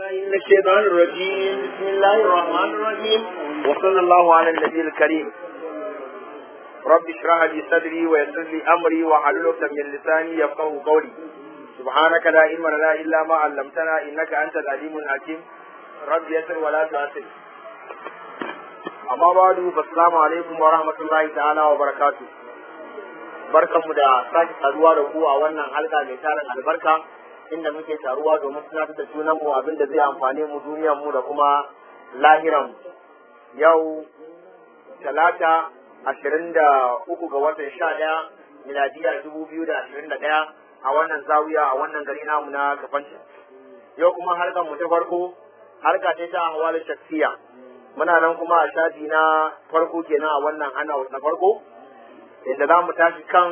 من الشيطان الرجيم بسم الله الرحمن الرحيم وصلى الله على النبي الكريم رب اشرح لي صدري ويسر لي امري واحلل عقدة من لساني يفقهوا قولي سبحانك لا علم لنا الا ما علمتنا انك انت العليم الحكيم رب يسر ولا تعسر amma badu assalamu alaikum wa rahmatullahi ta'ala wa barakatuh barkanmu da sake taruwa da ku a wannan halka mai tarin albarka inda muke taruwa domin tunatar da junan mu abin da zai amfane mu duniyar mu da kuma lahiran yau talata 23 ga watan 11 miladiya 2021 a wannan zawiya a wannan gari namu na Kafanci yau kuma halkan mu ta farko halka ce ta ahwal shakhsiya muna nan kuma a shafi na farko kenan a wannan hana na farko inda za mu tashi kan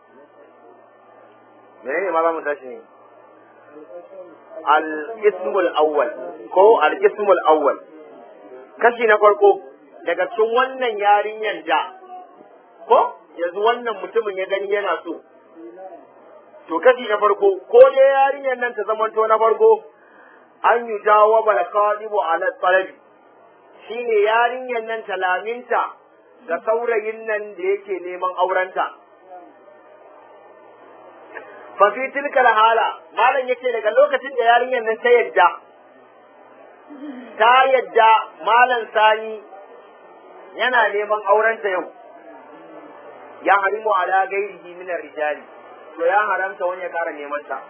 menene ma za mu tashi ne al-ismul awwal ko al-ismul awwal kashi na farko daga cikin wannan yarinyan da ko yanzu wannan mutumin ya gani yana so to kashi na farko ko dai yarinyan nan ta zamanto na farko an yi jawaba al-qadibu ala talabi shine yarinyar nan talaminta ga saurayin nan da yake neman aurenta. Fafi tilkal hala, malam yake daga lokacin da yarinyar nan ta yadda malam sani yana neman aurenta yau. Ya harimu ala gairihi min rijali, to ya haramta wani ya kara neman ta.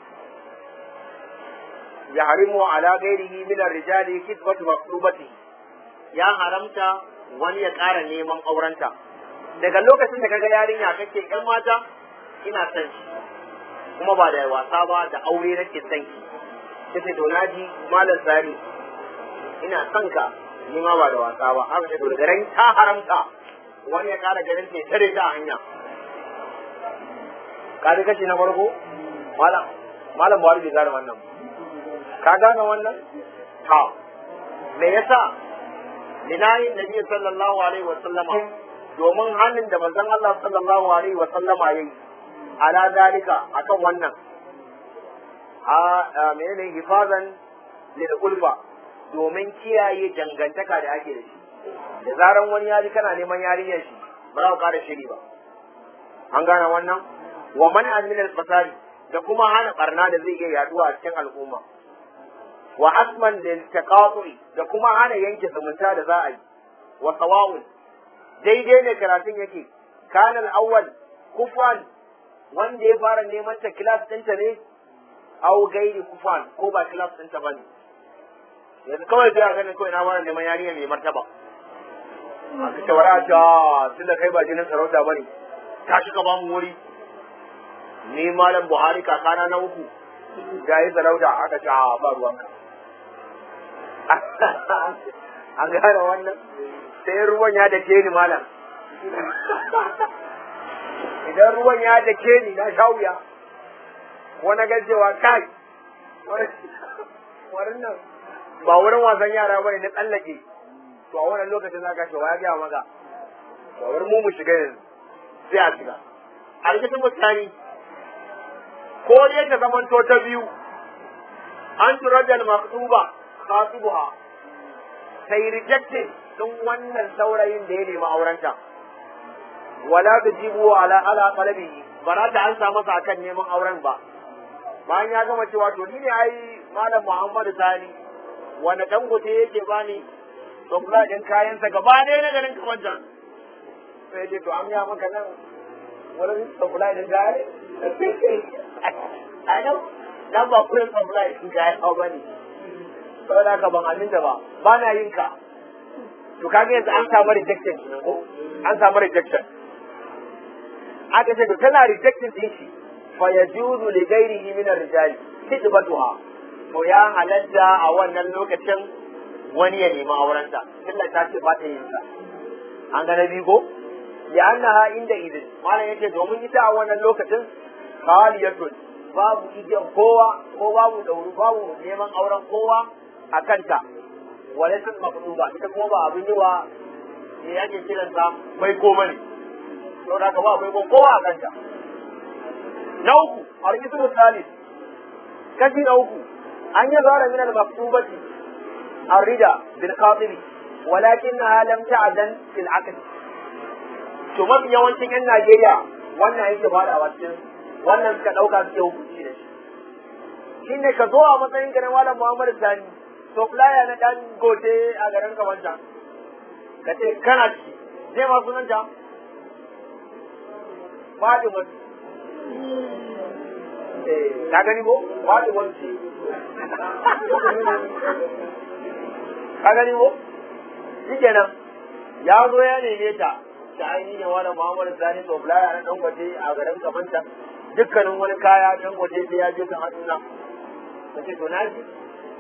Ya harimu ala gairihi min rijali kitbatu maqrubati. Ya haramta wani ya ƙara neman aurenta daga lokacin da kaga yarinya kake ƴan mata ina son shi kuma ba da wasa ba da aure nake son ki kace to naji malam zari ina son ka ni ma ba da wasa ba haka ce to daga ran ta haramta wani ya ƙara garin ta tare ta hanya ka ji kashi na farko malam Buhari bai gane wannan ka gane wannan ha me yasa linayin nabi sallallahu alaihi wa sallama domin hannun da manzon Allah sallallahu alaihi wa sallama yayi ala dalika akan wannan menene hifazan lil ulfa domin kiyaye dangantaka da ake da shi da zaran wani yari kana neman yarinyar shi ba za ku kara shiri ba an gane wannan wa man min al fasadi da kuma hana barna da zai iya yaduwa a cikin al'umma wa asman da taqaturi da kuma hana yanke zumunta da za a yi wa sawa'un daidai ne karatun yake kanal awwal kufan wanda ya fara neman ta class ɗinta ne au gairi kufan ko ba class ɗinta bane yanzu kawai sai a ganin kawai na fara neman yarinya mai martaba aka ce wara ta tunda kai ba jinin sarauta bane ta shiga ba mu wuri ni malam Buhari kakana na uku ga yi sarauta aka ce ba ruwanka an gane wannan sai ruwan ya dake ni malam idan ruwan ya dake ni na sha wuya wani gajewa kai wannan ba wurin wasan yara bane na tsallake to a wannan lokacin za ka ce wa ya gaya maka ba wurin mu shiga yanzu sai a shiga a rikicin mutane ko dai ta zamanto ta biyu an turajal maktuba khatibuha sai rejected din wannan saurayin da ya nemi aurenta wala tajibu ala qalbi bara ta ansa masa akan neman auren ba bayan ya gama cewa to ni ne ai malam Muhammadu Sani wanda dangote yake bani to kula din kayan sa gaba ɗaya na garin kamanjan sai dai to an ya maka nan wala to kula din gare ai dan ba kullum supply din gare ba ne saboda haka ban aminta ba na yin ka to kage yanzu an samu rejection ko an samu rejection aka ce to tana rejection din shi fa yajuzu li ghairihi min ar-rijali khidbatuha to ya halatta a wannan lokacin wani ya nemi aurenta illa ta ce ba ta yin sa an ga nabi ko ya annaha inda idin malam yace domin ita a wannan lokacin khaliyatun babu igiyan kowa ko babu dauru babu neman auren kowa a kanta walatin maqduba ita kuma ba abin yi wa ne yake kiranta bai ko bane to da ka ba bai ko kowa a kanta na uku arkisu salis kashi na uku an yazhara min al-maktubati ar-rida bil khatibi walakinnaha lam ta'dan fil aqd. To mafi yawancin yan Najeriya wannan yake fadawa cikin wannan suka dauka suke hukunci da shi. Shine ka zo a matsayin ka na Malam Muhammad Sani, to flyer na dan gote a garin ka wancan. Ka ce kana ci, zai ma sunan ta? Fatima. Ka gani ko? Fatima ce. Ka gani ko? Shikenan ya zo ya neme ta. Da ainihin wani Muhammadu Sani to flyer na Dangote a garin Kamanta, dukkanin wani kaya Dangote sai ya je ta hannuna. Kace to na ji.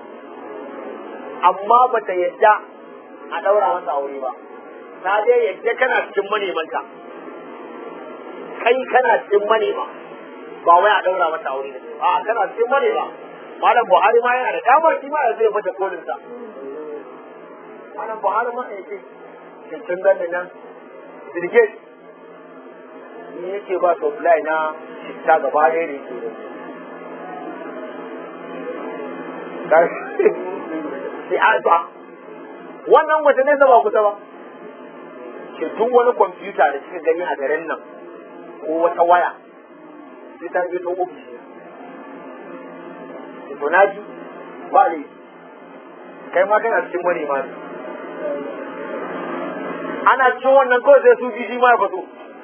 Amma ba ta yadda a daura masa aure ba. Ta dai yadda kana cikin manemanta. Kai kana cikin manema. Ba wai a daura masa aure ne. A kana cikin manema. Malam Buhari ma yana da damar shi ma ya zai fata kolin sa. Malam Buhari ma ya ce kin gani nan Brigade ni yake ba supply na shitta gaba ɗaya ne ke sai an ba wannan wata ne ba kusa ba ke duk wani kwamfuta da kika gani a garin nan ko wata waya sai ta je ta ofishi to na ji ba ne kai ma kana cikin wani ma ne ana cikin wannan kawai sai su ji shi ma ya fito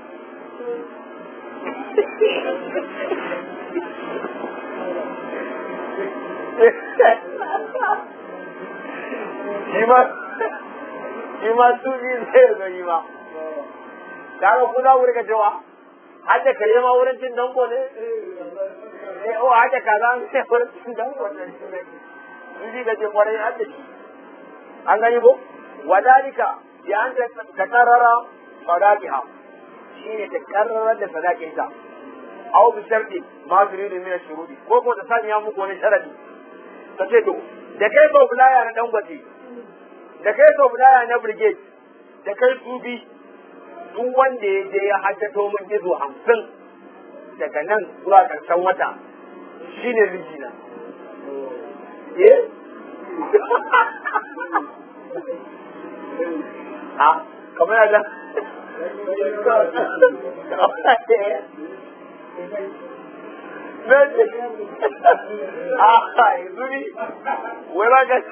shi ma su ji zai gani ba kaga kuna wuri ka cewa hadda kare ma wurin cin dango ne o hadda kaza ne wurin cin dango ne su ji ga ce kwarai hadda shi an gani ko wadalika ya an ta karara sadaqiha shine ta karara da sadakinta aw bi sharti ma turidu min ash-shurudi ko ta sanya muku wani sharadi ta ce to da kai ba bulaya na Dangote da kai ba bulaya na Brigade da kai tubi duk wanda ya je ya haddato min gizo 50 daga nan zuwa karshen wata shine rijina kamar yadda zuri wai ba ga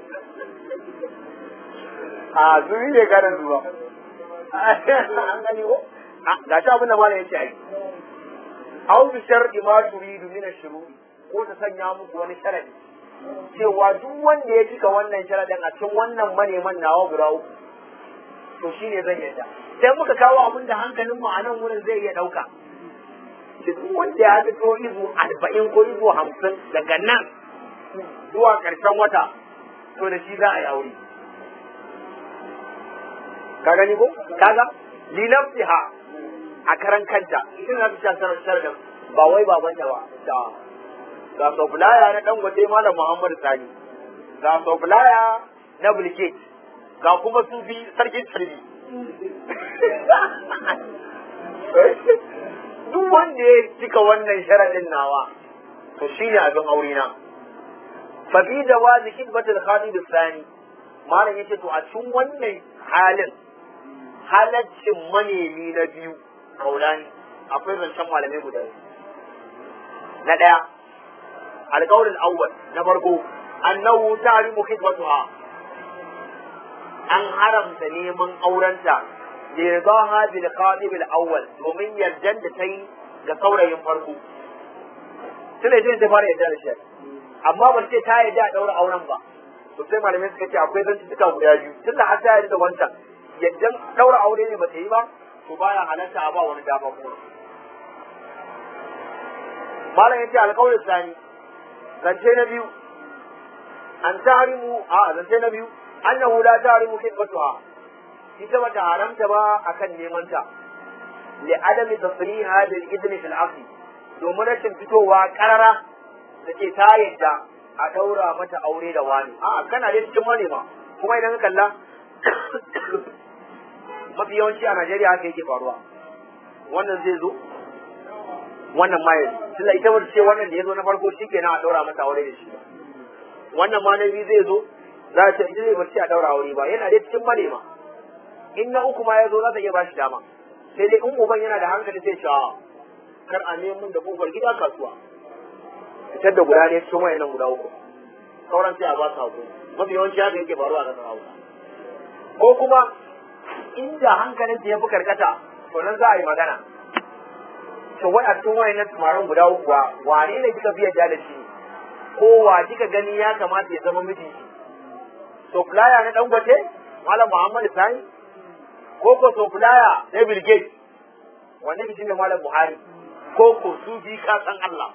zuri ne ganin zuwa an gani ko ga shi abin da malam yace ai au bi shar'i ma turidu min ash-shururi ko ta sanya muku wani sharadi cewa duk wanda ya cika wannan sharadin a cikin wannan maneman nawa guda uku to shine zan yadda sai muka kawo abin da hankalin mu a nan wurin zai iya dauka duk wanda ya fito izu 40 ko izu 50 daga nan zuwa karshen wata to da shi za a yi aure ka gani ko kaga li nafsiha a karan kanta shin na bisa sharadin ba wai babanta ba da ga soblaya na Dangote Malam Muhammad Sani ga soblaya na Bilkis ga kuma sufi sarkin tarbi duk wanda ya cika wannan sharadin nawa to shine abin aure na fa bi jawazi khidmatul khatib Sani malam yace to a cikin wannan halin halaccin manemi na biyu kaulani akwai zancen malamai guda na daya القول الأول نبرقو أنه تعلم خدمتها أن حرم سليما أورنتا لرضاها بالقاضي الأول ومن يرجن تين قصورة ينفرقو سنة جين تفاري يجال الشيء أما بسي تاي جاء دورة أورن با سبسي ما لمن سكتي أبقى ذن تتكا وياجو سنة حتى يجد وانتا يجن دورة أوريني بتهيبا سبايا حلنتا أبا وندابا مورا ما لن يتي على القول الثاني zance na biyu an tarimu zance na biyu annahu la tarimu khidmatuha ita bata haramta ba akan neman ta li adami tasriha bil idn fil aqli domin rashin fitowa karara da ke ta yadda a daura mata aure da wani kana da cikin wani ba kuma idan ka kalla mafi yawanci a Najeriya haka yake faruwa wannan zai zo wannan ma yanzu tunda ita wata ce wannan da ya zo na farko shi kenan a ɗaura mata aure da shi wannan ma na biyu zai zo za ta ita zai barci a daura aure ba yana dai cikin manema in na uku ma ya zo za ta iya ba shi dama sai dai in uban yana da hankali sai ce kar a nemi da kofar gida kasuwa fitar da guda ne cikin wayannan guda uku sauran sai a ba su hakuri mafi yawanci haka yake faruwa a kasar Hausa ko kuma inda hankalin ta ya fi karkata to nan za a yi magana to wai a cikin wayannan samarin guda uku wane ne kika fi yadda da shi ko wa kika gani ya kamata ya zama mijinki supplier na Dangote Malam Muhammad Sani ko supplier na Bill Gates wannan shi ne Malam Buhari ko sufi ka san Allah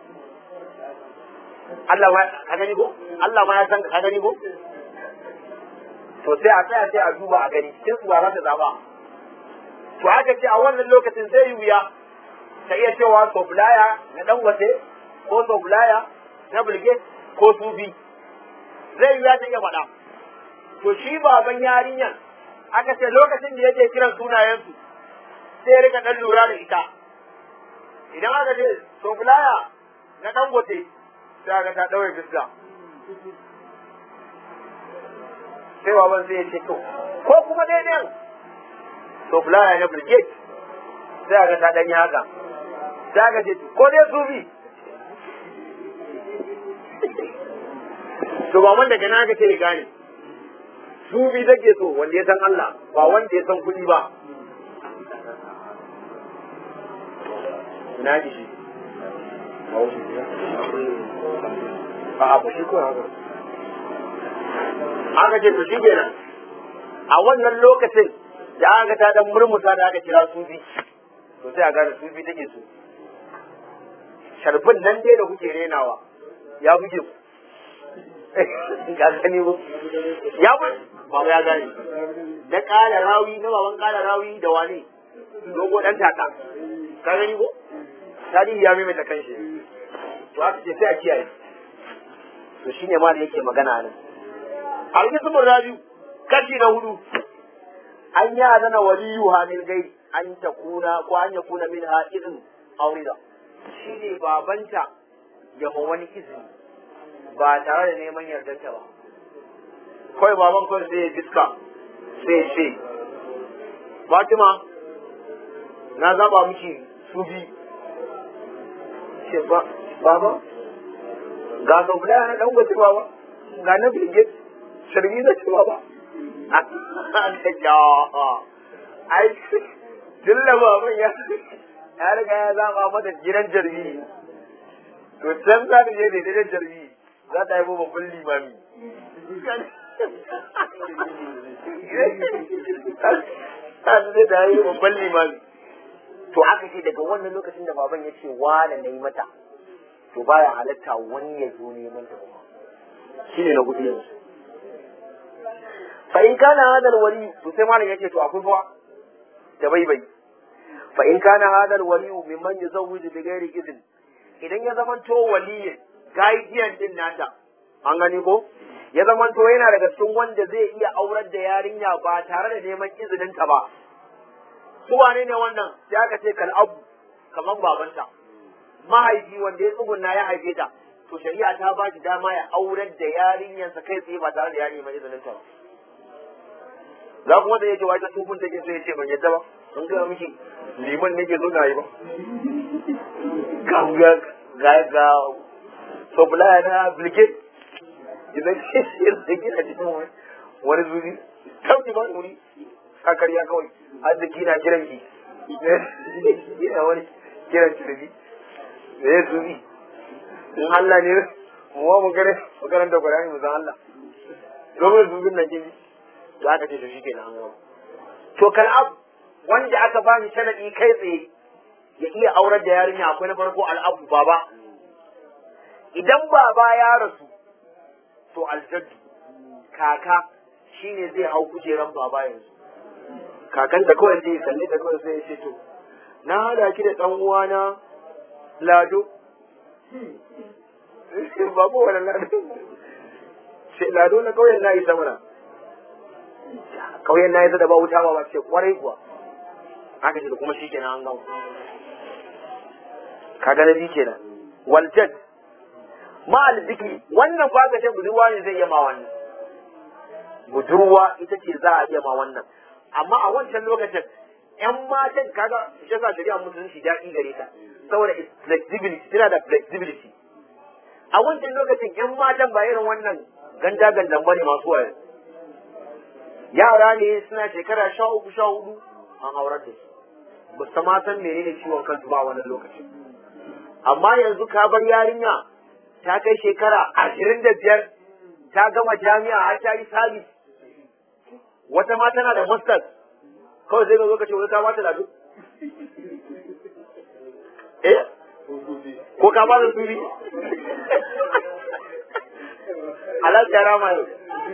ma ka gani ko Allah ma ya san ka gani ko to sai a tsaya sai a duba a gani cikin su ba za ta zaba to haka ce a wannan lokacin sai yi wuya ta iya cewa supplier na Dangote ko supplier na Bill Gates ko sufi zai yi ya ta iya faɗa to shi baban yarinyan aka ce lokacin da yake kiran sunayensu sai ya rika dan lura da ita idan aka ce supplier na Dangote sai aka ta daure fiska sai baban sai ya ce to ko kuma daidai supplier na Bill Gates sai aka ta dan yi haka sai aka ce ko dai sufi to ba wanda gana ka ce gane su bi take so wanda ya san Allah ba wanda ya san kuɗi ba ina ji shi a abu shi ko haka aka ce to shi kenan a wannan lokacin da aka ta dan murmusa da aka kira sufi to sai a gane sufi take so sharbin nan dai da kuke renawa ya buge ku ka gani ko ya ba ya gani na kala rawi na baban kala rawi da wani dogo dan taka ka gani ko tarihi ya mai ta kanshi to aka ce sai a kiyaye to shine ma da yake magana nan alkismur rabiu kashi na hudu an yi azana waliyu hamil gai an ta kuna ko an ya kuna min ha izin aurida shine babanta ya ma wani izini ba tare da neman yardanta ba kawai baban kawai sai ya fiska sai ya ce Fatima na zaba miki su bi ce baba ga saboda na dan gote baba ga na bige sharbi da ce baba aka ja ai dilla baban ya riga ya zaba mata gidan jarbi to can za ta je da gidan jarbi za ta yi babban limami ta yi babban limami to aka ce daga wannan lokacin da baban ya ce wane na yi mata to baya halatta wani ya zo neman ta kuma shi ne na gudu yanzu fa in kana hadal wali to sai malam yake to akwai fa da baibai fa in kana hadal wali mimman yazawwiju bi ghairi idin idan ya zamanto waliyin gaidiyan din nata an gani ko ya zamanto yana daga cikin wanda zai iya aurar da yarinya ba tare da neman izinin ta ba su wane ne wannan ya ka ce kal abu kaman babanta mahaifi wanda ya tsugunna ya haife ta to shari'a ta ba shi dama ya aurar da yarinyarsa kai tsaye ba tare da ya neman izinin ta ba za kuma da yake wata tukun take so ya ce ban yadda ba sun gaya miki liman nake so na yi ba ga supplier na brigade idan ke gina cikin wani zuzi kawai ba wuri kakariya kawai arziki na kiran ki yana wani kiran kirbi da ya zuzi in Allah ne muwa maganar da Qur'ani mu san Allah domin zuzin na kibi za ka ce to shi ke na hannu to kal'ab wanda aka ba shi sanadi kai tsaye ya iya aurar da yarinya akwai na farko al'abu baba idan baba ya rasu to aljaddu kaka shine zai hau kujeran baba yanzu kakan da kawai zai kalle da kawai sai ya ce to na hada ki da dan uwana Lado babu wani Lado sai Lado na kawai na isa mana kawai na isa da ba wuta ba ce kwarai kuwa haka ce da kuma shikenan an gawo kaga na bi kenan waljad ma'al bikri wannan fa ka ce budurwa ne zai iya ma wannan, budurwa ita ce za a iya ma wannan. Amma a wancan lokacin ƴan matan kaga shi yasa shari'a musulunci daɗi gare ta saboda flexibility, tana da flexibility. A wancan lokacin ƴan matan ba irin wannan ganda-gandan bane masu waye. Yara ne suna shekara 13-14 an aurar da su, ba su ma san menene ciwon kansu ba wannan lokacin. Amma yanzu ka bar yarinya ta kai shekara 25 ta gama jami'a har ta yi sabis, wata ma tana da masters, kawai sai ka zo ka ce wani ka ba ta lado ko ka ba da suri alaji ya rama yau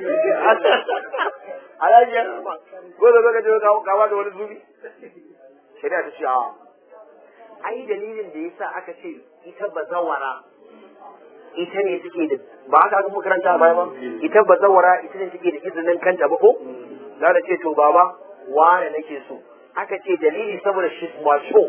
alaji ya rama ko da zo ka ce ka ba da wani suri. Shari'a ta ce a ai dalilin da yasa aka ce ita bazawara ita ne take da ba haka aka makaranta a baya ba, ita bazawara ita ne take da izinin kanta ba ko za ta ce to baba wane nake so, aka ce dalili saboda shi mature,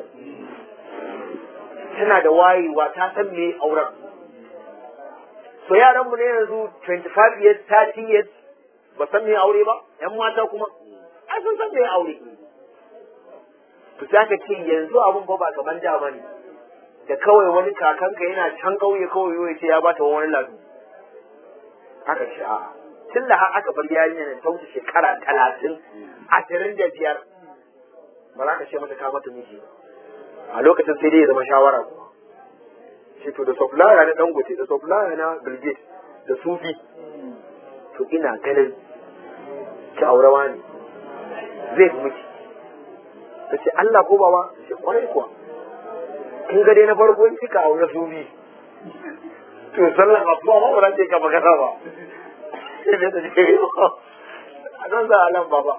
tana da wayewa ta san me auren. So yaranmu ne yanzu 25 years 30 years ba san me aure ba, yan mata kuma ai sun san me aure. To sai aka ce yanzu abun ba kaman da bane, da kawai wani kakanka yana can kauye kawai ya ce ya bata wani ladu. Aka ce a tun da har aka bar yarinya nan ta wuce shekara 30-25 ba za ka ce mata ka mata miji ba. A lokacin sai dai ya zama shawara kuma. Ce to da supplier na Dangote da supplier na Bill Gates da Sufi, to ina ganin ki aurawa ne zai fi miki. Ta ce Allah ko baba, ce kwarai kuwa. Kin ga dai na farko in kika aure Sufi, to sallan asuba ma ba za ta ka magana ba. Sai da ta ce a don za a nan baba.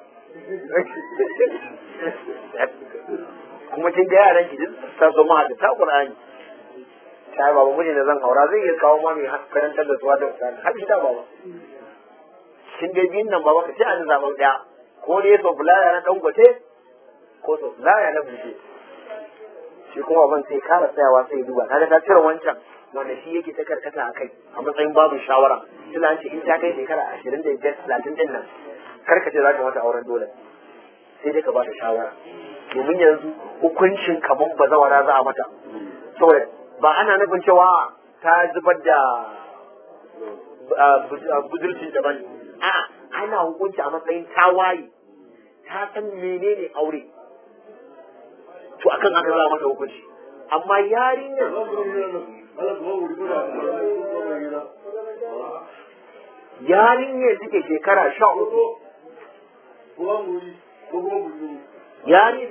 Kuma kin ga yaran ki duk ta zo ma da ta Qur'ani. Ta baba miji da zan aura zai iya kawo ma mai karantar da suwa da Qur'ani har gida baba. Kin ga biyun nan baba ka ce an zaɓa ɗaya, ko dai so fulaya na Dangote ko so fulaya na Bilge. Shi kuma ban sai kara tsayawa sai duba kaga ta cire wancan wanda shi yake ta karkata a kai a matsayin babu shawara. Tuna ce in ta kai shekara 25-30 din nan karkace za ka mata auren dole, sai dai ka ba ta shawara. Domin yanzu hukuncin kaman bazawara za a mata, saboda ba ana nufin cewa ta zubar da budurcin da bane, a'a ana hukunci a matsayin tawaye, ta san menene aure, to akan aka za mata hukunci. Amma yarinyar suke shekara 13 yarinyar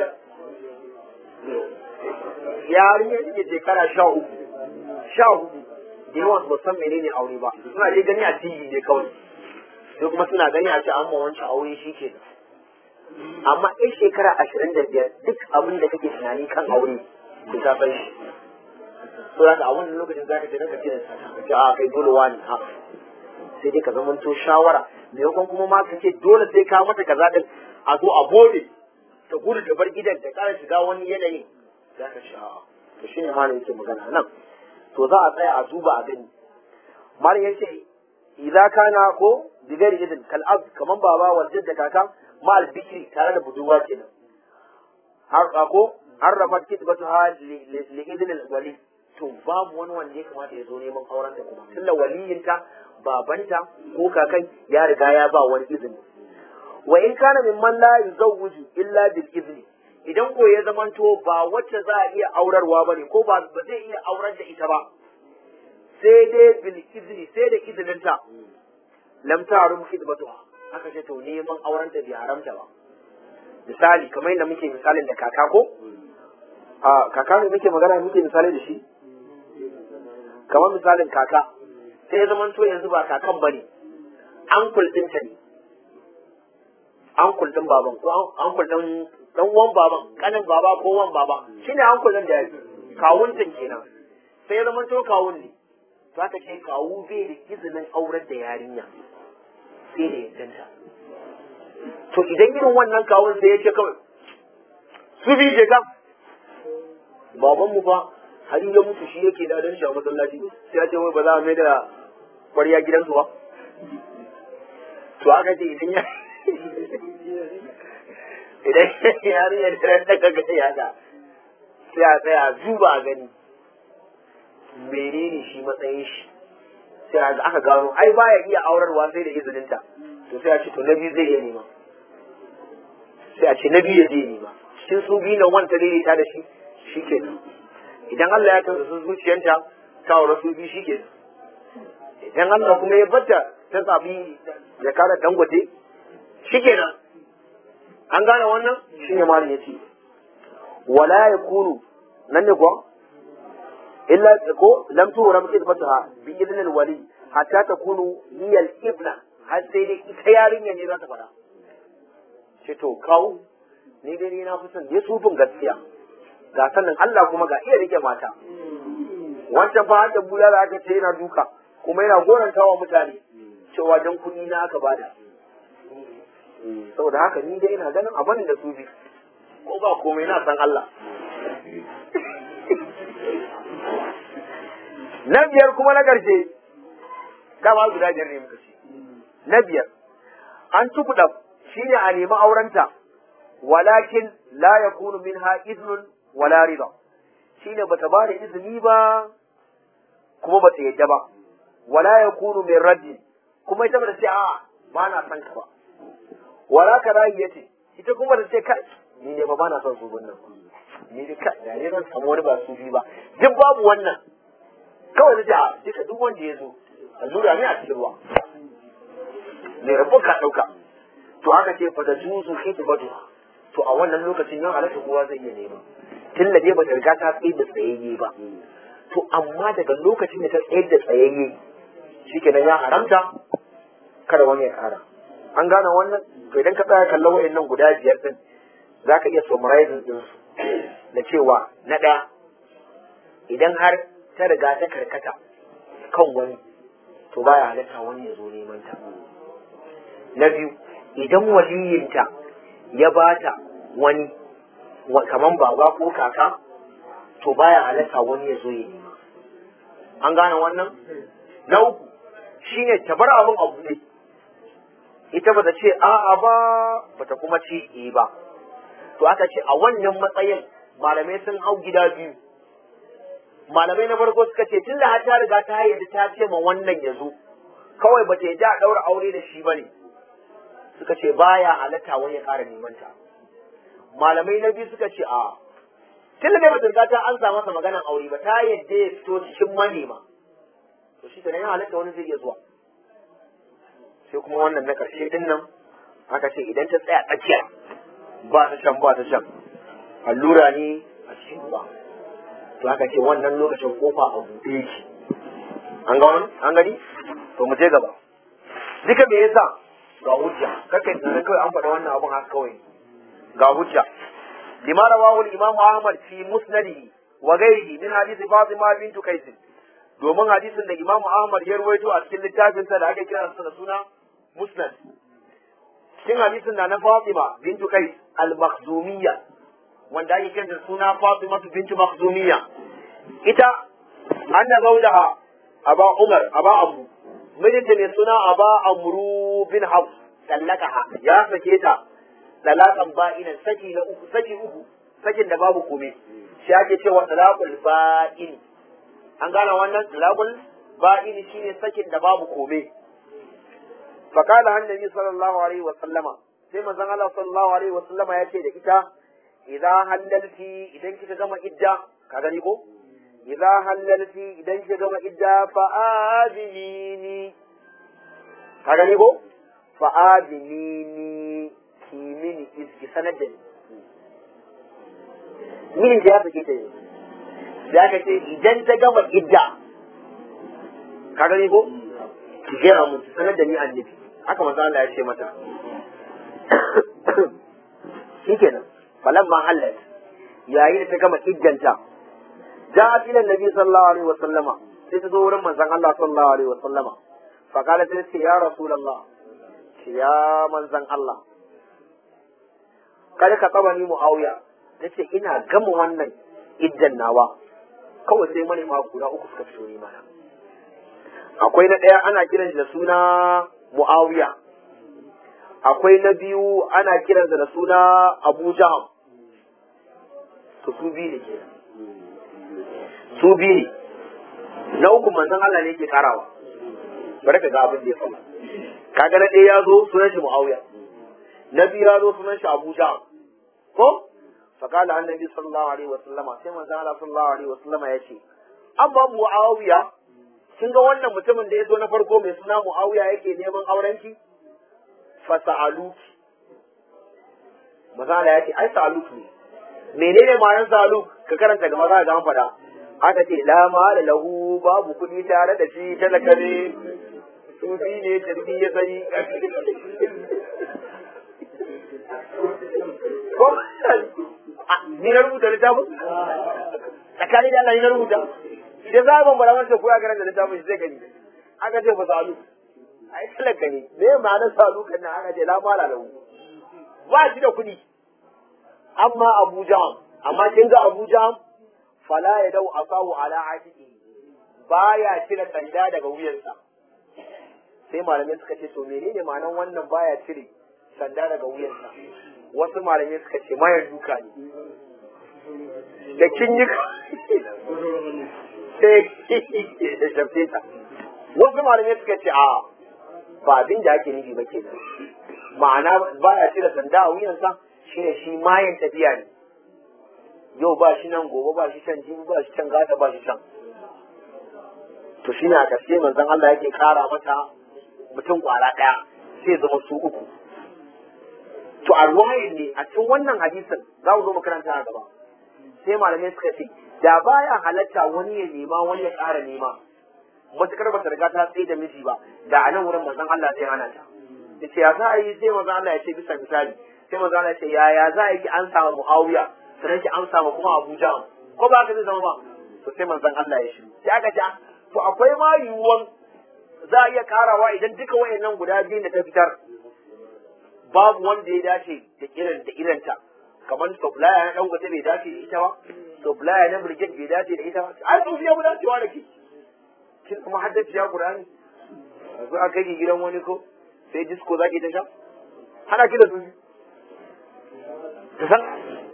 suke shekara 13 14 da yawan ba san menene aure ba, suna dai gani a TV ne kawai, sai kuma suna gani a ce an ma wancan aure shi ke. Amma in shekara 25 duk abin da kake tunani kan aure da ka san shi. So da a wannan lokacin za ka ce ka ce a kai dole wani ha, sai dai ka zamanto shawara, maimakon kuma ma ka ce dole sai ka mata kaza din a zo a bode ta gudu ta bar gidan ta kara shiga wani yanayin, za ka sha. To shine malam yake magana nan, to za a tsaya a duba a gani. Malam yace idza kana ko digar idin kal ab kaman baba wajen da kaka ma al bikri tare da budurwa kenan, har ko har rafat kitbatu ha li idin al wali, to babu wani wanda ya kamata ya zo neman auren ta kuma tunda waliyinta babanta ko kakan ya riga ya ba wani izini. Wa in kana mimman la yuzawwiju illa bil izni, idan ko ya zamanto ba wacce za a iya aurarwa bane ko ba zai iya aurar da ita ba, sai dai bil izni, sai da izininta, lam tarum khidmatuha, aka ce to neman auren ta bai haramta ba. Misali kamar yadda muke misalin da kaka ko a kaka ne muke magana muke misali da shi, kamar misalin kaka sai ya zamanto yanzu ba kakan bane, ankul ɗinta ne, ankul ɗin baban ko ankul ɗin dan uwan baban, kanin baba ko wan baba, shine ankul ɗin da yake kawun din kenan, sai ya zamanto kawun ne. To aka ce kawu bai da izinin aurar da yarinya sai da yaddanta. To idan irin wannan kawun sai ya ce kawai su bi je kan baban mu fa har ya mutu shi yake da dan shi a masallaci sai ya ce wai ba za a mai da ƙwarya gidansu ba to aka ce idan yarinyar da daga ga ya ga sai a tsaya duba a gani menene shi matsayin shi sai aka gano ai baya iya aurarwa sai da izininta to sai a ce to na biyu zai iya nema sai a ce na biyu ya je nema cikin su biyu na wanta daidaita da shi shi ke idan Allah ya kansa sun zuciyanta ta aure su biyu shi ke idan Allah kuma ya bata ta tsafi ya kara dangote shi ke nan an gane wannan shi ne malin ya ce wala ya kunu nan ne kuwa illa ko lam tuwara mutum fataha bi idnil wali hatta takunu hiyal ibna har sai dai ita yarinya ne za ta fada ce to kawo ni dai na fi son dai sufin gaskiya ga sannan Allah kuma ga iya rike mata wancan fa da bulala aka ce yana duka kuma yana gorantawa mutane cewa dan kuɗi na aka bada saboda haka ni dai ina ganin abin da su bi ko ba komai na san Allah na biyar kuma na ƙarshe dama guda biyar ne muka ce na biyar an tukuɗa shi ne a nemi aurenta walakin la ya kunu min ha iznun wala riba shi ne bata ba da izini ba kuma bata yadda ba wala ya kunu min raddi kuma ita bata ce a ba na son ka ba wala ka rahiya ce ita kuma bata ce kai ni ne ba na son su nan ni ne kai da ne zan samu wani ba su bi ba duk babu wannan kawai da duka duk wanda ya zo allura ne a cikin ruwa ne rabon ka ɗauka to aka ce fa da juzu khitbatu to a wannan lokacin yan halatta kowa zai iya nema tun da dai ba ta riga ta tsaye da tsayayye ba to amma daga lokacin da ta tsaye da tsayayye shikenan ya haramta kada wani ya kara an gane wannan to idan ka tsaya kallon wayannan guda biyar din zaka iya summarizing din su da cewa na ɗaya idan har ta riga ta karkata kan wani to baya halatta wani ya zo neman ta na biyu idan waliyinta ya bata wani kaman baba ko kaka to baya halatta wani ya zo ya nema an gane wannan na uku shine ta bar abin abu ne ita bata ce a'a ba bata kuma ce eh ba to aka ce a wannan matsayin malamai sun hau gida biyu malamai na farko suka ce tun da har ta riga ta yadda ta ce ma wannan ya zo kawai ba ta yadda a ɗaura aure da shi ba ne suka ce baya halatta wani ya ƙara neman ta malamai na biyu suka ce a tun da ba ta riga ta an masa maganan aure ba ta yadda ya fito cikin manema to shi kenan ya halatta wani zai iya zuwa sai kuma wannan na ƙarshe din nan aka ce idan ta tsaya tsakiya ba ta shan allura ne a cikin ruwa to haka ce wannan lokacin kofa a buɗe shi an gani to mu je gaba duka me yasa ga hujja kake tunanin kawai an faɗa wannan abun haka kawai ga hujja lima rawahu al-imam Ahmad fi musnadihi wa ghayrihi min hadith Fatima bint Qais domin hadisin da Imam Ahmad ya ruwaito a cikin littafinsa da ake kira da suna Musnad cikin hadisin na Fatima bint Qais al-Makhzumiyya wanda ake kanta suna Fatima bintu Makhzumiyya ita anna zawjaha Aba Abu mijinta ne suna Aba Amru bin Hafs tallakaha ya sake ta talakan ba'inan saki uku sakin da babu kome shi ake cewa talaqul ba'in an gane wannan talaqul ba'in shine sakin da babu kome fa qala annabi sallallahu alaihi wa sallama sai manzon Allah sallallahu alaihi wa sallama ya ce da ita idan halalti idan kika gama idda ka gani ko idan halalti idan kika gama idda fa adini ka gani ko fa adini ki mini ki sanar da ni minin da ya fice ta yi da aka ce idan ta gama idda ka gani ko ki gaya mun ki sanar da ni annabi haka manzo Allah ya ce mata shikenan falamma halat yayin da ta gama iddanta ja'at ila nabi sallallahu alaihi wasallama sai ta zo wurin manzon Allah sallallahu alaihi wasallama fa kala sai ce ya rasulullah ya manzon Allah kada ka tsaba ni muawiya tace ina gama wannan iddan nawa kawai sai manema guda uku suka fito nema na. Akwai na ɗaya ana kiran shi da suna Muawiya, akwai na biyu ana kiran da suna Abu Jaham. To su biyu ne kenan, su biyu ne. Na uku manzon Allah ne yake karawa. Bari ka ga abin da ya faru. Kaga na ɗaya ya zo sunan shi Muawiya, na biyu ya zo sunan shi Abu Jaham ko فقال النبي صلى الله عليه وسلم sai manzo Allah sallallahu alaihi wasallam ya ce amma Muawiya kin ga wannan mutumin da ya zo na farko mai suna Muawiya yake neman aurenki fa sa'aluki manzo Allah ya ce ai sa'aluki ne. Menene ma'anar sa'aluk? Ka karanta ga maza ga an fada aka ce la mala lahu babu kudi tare da shi talaka ne sufi ne tarbi ya sani ko ni na rubuta littafin tsakani da Allah ni na rubuta idan za a ban bara masa ko ya karanta littafin shi zai gani aka ce fa salu ai talaka ne me ma'anar salu kan nan aka ce la mala lahu ba shi da kuɗi amma Abu Jaham amma kin ga Abu Jaham fala ya dau asahu ala atiqi baya cire sanda daga wuyansa. Sai malamai suka ce to menene ma'anar wannan baya cire sanda daga wuyansa? Wasu malamai suka ce mayar duka ne da kin yi sai da shafe ta. Wasu malamai suka ce a ba abin da ake nufi ba ke nan, ma'ana baya cire sanda a wuyansa shine shi mayan tafiya ne, yau ba shi nan gobe ba shi can jibi ba shi can gata ba shi can. To shi ne a ƙarshe manzon Allah yake kara mata mutum kwara ɗaya sai zama su uku. To a ruwayin ne a cikin wannan hadisin za mu zo makaranta a gaba sai malamai suka ce da baya halatta wani ya nema wani ya ƙara nema matukar ba ta riga ta tsaye da miji ba, da a nan wurin manzon Allah sai hana ta. Ya ce ya za a yi sai manzon Allah ya ce bisa misali sai manzon Allah ya ce yaya za a yi ki an samu Muawiya sannan ki an samu kuma Abu Jahl ko ba ka zai zama ba. To sai manzon Allah ya shiru sai aka ce to akwai ma yiwuwan za a iya karawa idan duka wayannan guda biyu da ta fitar babu wanda ya dace da iranta kamar supplier na dangote bai dace da ita ba, supplier na brigade bai dace da ita ba, ai sun fiye mu dacewa da ki kin kuma haddaciya Qur'ani yanzu aka yi gidan wani ko sai disco za ki ta sha hana ki da su ta san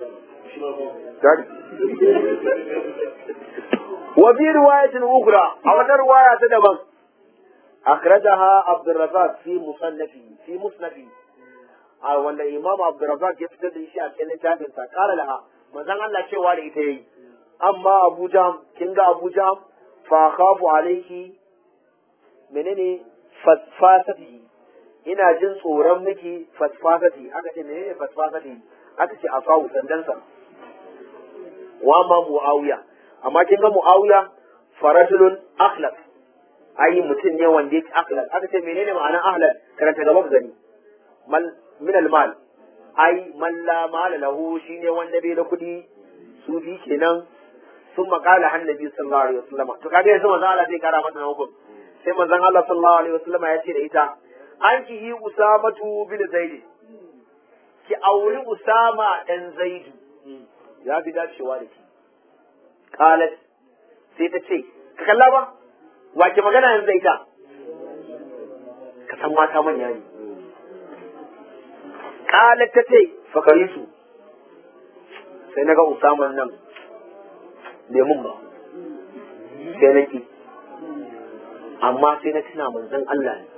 wa bi riwayatin ukhra a wata riwaya ta daban akhrajaha Abdurrazzaq fi musnafi a wanda Imam Abdurrazzaq ya fitar da shi a cikin littafin sa kara laha manzon Allah cewa da ita yayi amma Abu Jahm kin ga Abu Jahm fa khafu alayki menene fasfasati ina jin tsoron miki fasfasati aka ce menene fasfasati aka ce asawu sandansa wa ma Muawiya amma kin ga Muawiya farajulun akhlaq ai mutum ne wanda yake akhlaq aka ce menene ma'anar akhlaq karanta gaba gani mal min al mal ai man la mala lahu shine wanda bai da kudi sufi kenan sun makala annabi sallallahu alaihi wasallam to kaga yanzu manzon Allah zai kara mata hukum sai manzon Allah sallallahu alaihi wasallam ya ce da ita an ki yi usamatu bin zaid ki auri usama dan zaid ya fi dacewa da ki qalat sai ta ce ka kalla ba wace magana yanzu da ita ka san mata manya ne qalat ta ce fakarisu sai naga usama nan lemun ba sai na ki amma sai na tuna manzon Allah ne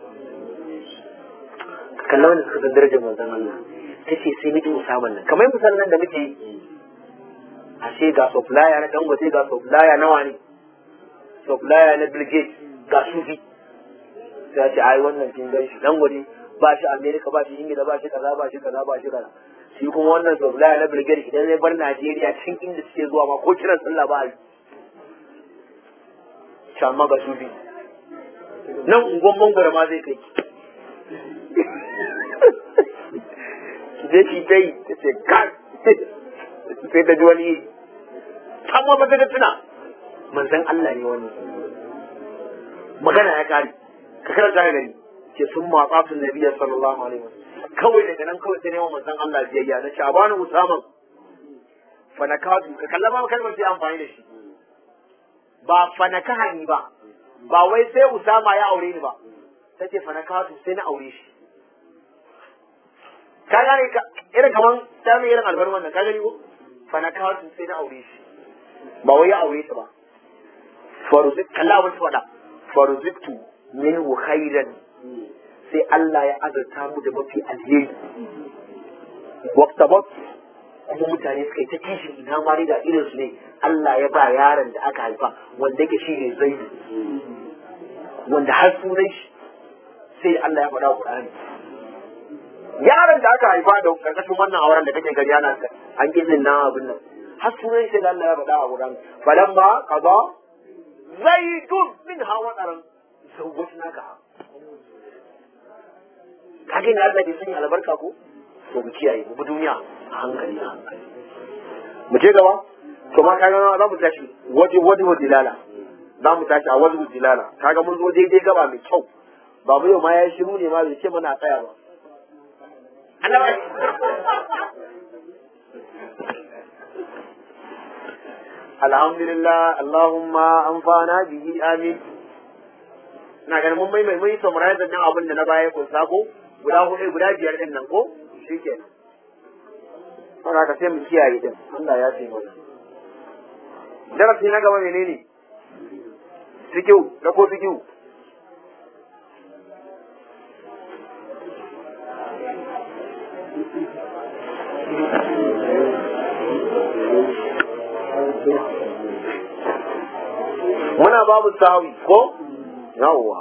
ka kalla wanda suka san darajar manzon Allah ta ce sai nake usaman nan kamar misalan nan da muke yi ashe ga supplier na dangote ga supplier na wani supplier na Bill Gates ga sufi sai ce ai wannan kin gan shi dangote ba shi America ba shi Ingila ba shi kaza ba shi kaza ba shi kaza shi kuma wannan supplier na Bill Gates idan zai bar Najeriya cikin inda suke zuwa ma ko kiran sallah ba a yi can ma ga sufi nan ungon mangwara ma zai kai je shi dai ta ce kai sai ta ji wani amma ba ta tuna manzon Allah ne wani magana ya kare ka karanta ka gani ce sun matsa sun nabiya sallallahu alaihi wasallam kawai daga nan kawai sai ne manzon Allah biyayya na Shabanu Usaman fa nakatu ka kallama kalmar sai amfani da shi ba fanakaha ni ba, ba wai sai Usama ya aure ni ba, ta ce fanakatu sai na aure shi. Ka gane ka irin kaman ta mai irin albarman nan, ka gani ko? Fanakatu sai na aure shi, ba wai ya aure ta ba. Kalla wata faɗa, faruziktu min khairan, sai Allah ya azurta mu da mafi alheri. Waktabat kuma mutane suka yi ta kishin ina ma da irin su ne Allah ya ba yaron da aka haifa wanda yake shi ne Zaidu, wanda har sunan shi sai Allah ya faɗa Qur'ani. Yaron da aka haifa da karkashin wannan auren da kake gari ana an gizin na abin nan, har sunan shi da Allah ya faɗa a Qur'ani. Falamma qada Zaidun min hawa tsaron zawwajnaka. Kage ne Allah bai sanya albarka ko? To mu kiyaye mu bi duniya a hankali a hankali. Mu je gaba? To ma kaga za mu tashi waje dilala. Za mu tashi a waje dilala. Kaga mun zo daidai gaba mai kyau. Babu yau ma ya shiru ne ma bai ce mana a tsaya ba. Alhamdulillah, Allahumma anfa'na bihi amin. Ina ganin mun mai summarize din abin da na baya kun sako guda 4 guda 5 din nan ko shikenan. Saboda ka sai mu kiyaye din. Allah ya ce mana. Darasi na gaba menene? Fikiu, da ko fikiu. Muna babu sawi ko? Yawwa.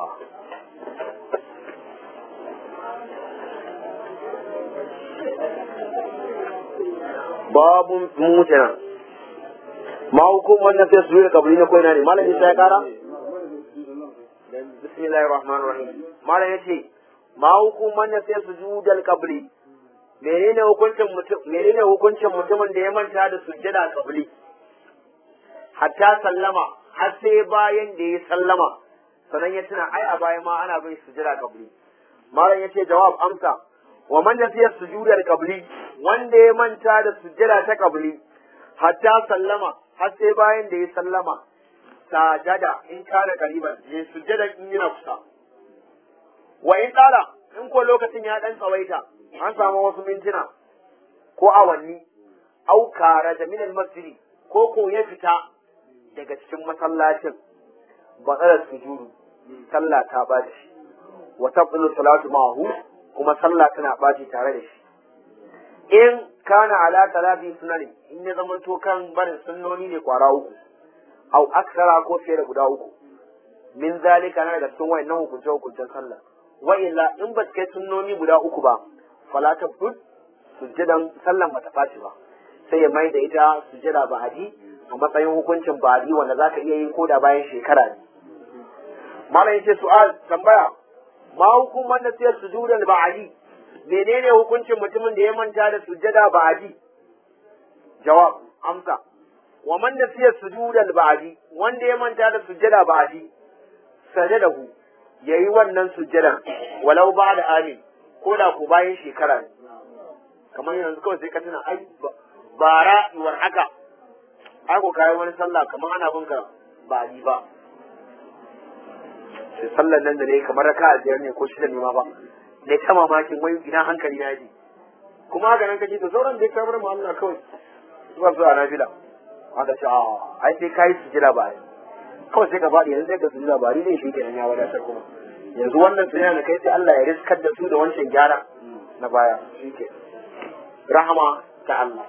Babu mutana. Ma hukumar na sai su yi kabri na koina ne. Malam Isa ya kara? Bismillahir Rahmanir Rahim. Malam ya ce, ma hukumar na sai su judal kabri. Menene hukuncin mutumin da ya manta da sujjada kabli? Hatta sallama, har sai bayan da ya sallama, sannan ya tuna ai a baya ma ana bai sujjada kabli. Malam ya ce jawab amsa, wa man nasiya sujudar kabli, wanda ya manta da sujjada ta kabli, hatta sallama, har sai bayan da ya sallama, sajada in kana kariban, ya sujjada in yana kusa. Wa in tsala, in ko lokacin ya dan tsawaita, an samu wasu mintuna ko awanni, au kara da minal masjidi, ko ya fita daga cikin masallacin, batsalar sujudu, sallah ta baci, wa tabdulu salatu ma'ahu, kuma sallah tana baci tare da shi. In kana ala talabi sunani, in ya zama to kan barin sunnoni ne kwara 3, au aksara ko fiye da guda 3, min zalika na daga cikin wayannan hukuncen sallah. Wa illa in ba kai sunnoni guda 3 ba, fala tabdul sujjadan sallan bata faci ba, sai ya mai da ita sujjada ba'adi a matsayin hukuncin ba'adi wanda zaka iya yi koda bayan shekara ne. Malam yace su'al tambaya, ma hukuman da sai sujudan ba'adi, menene hukuncin mutumin da ya manta da sujjada ba'adi? Jawab amsa, wa man da sai sujudan ba'adi, wanda ya manta da sujjada ba'adi, sajadahu yayi wannan sujjadan walau ba'da amin, ko da ku bayan shekara ne. Kamar yanzu kawai sai ka tuna ai bara iwar haka ai ko kai wani sallah kamar ana binka ba ni ba, sai sallan nan da ne kamar raka'a 5 ne ko 6 ne ma ba, da ta mamakin wai ina hankali na ji, kuma haka nan kace to sauran da ka bar mu Allah kawai zuwa zuwa nafila, haka ce ai sai kai sujjada ba kawai sai ka faɗi yanzu sai ka sujjada ba ne shi kenan ya wadatar. Kuma yanzu wannan sujjada da kai sai Allah ya riskar da su da wancan gyara na baya, shi ke rahama ta Allah.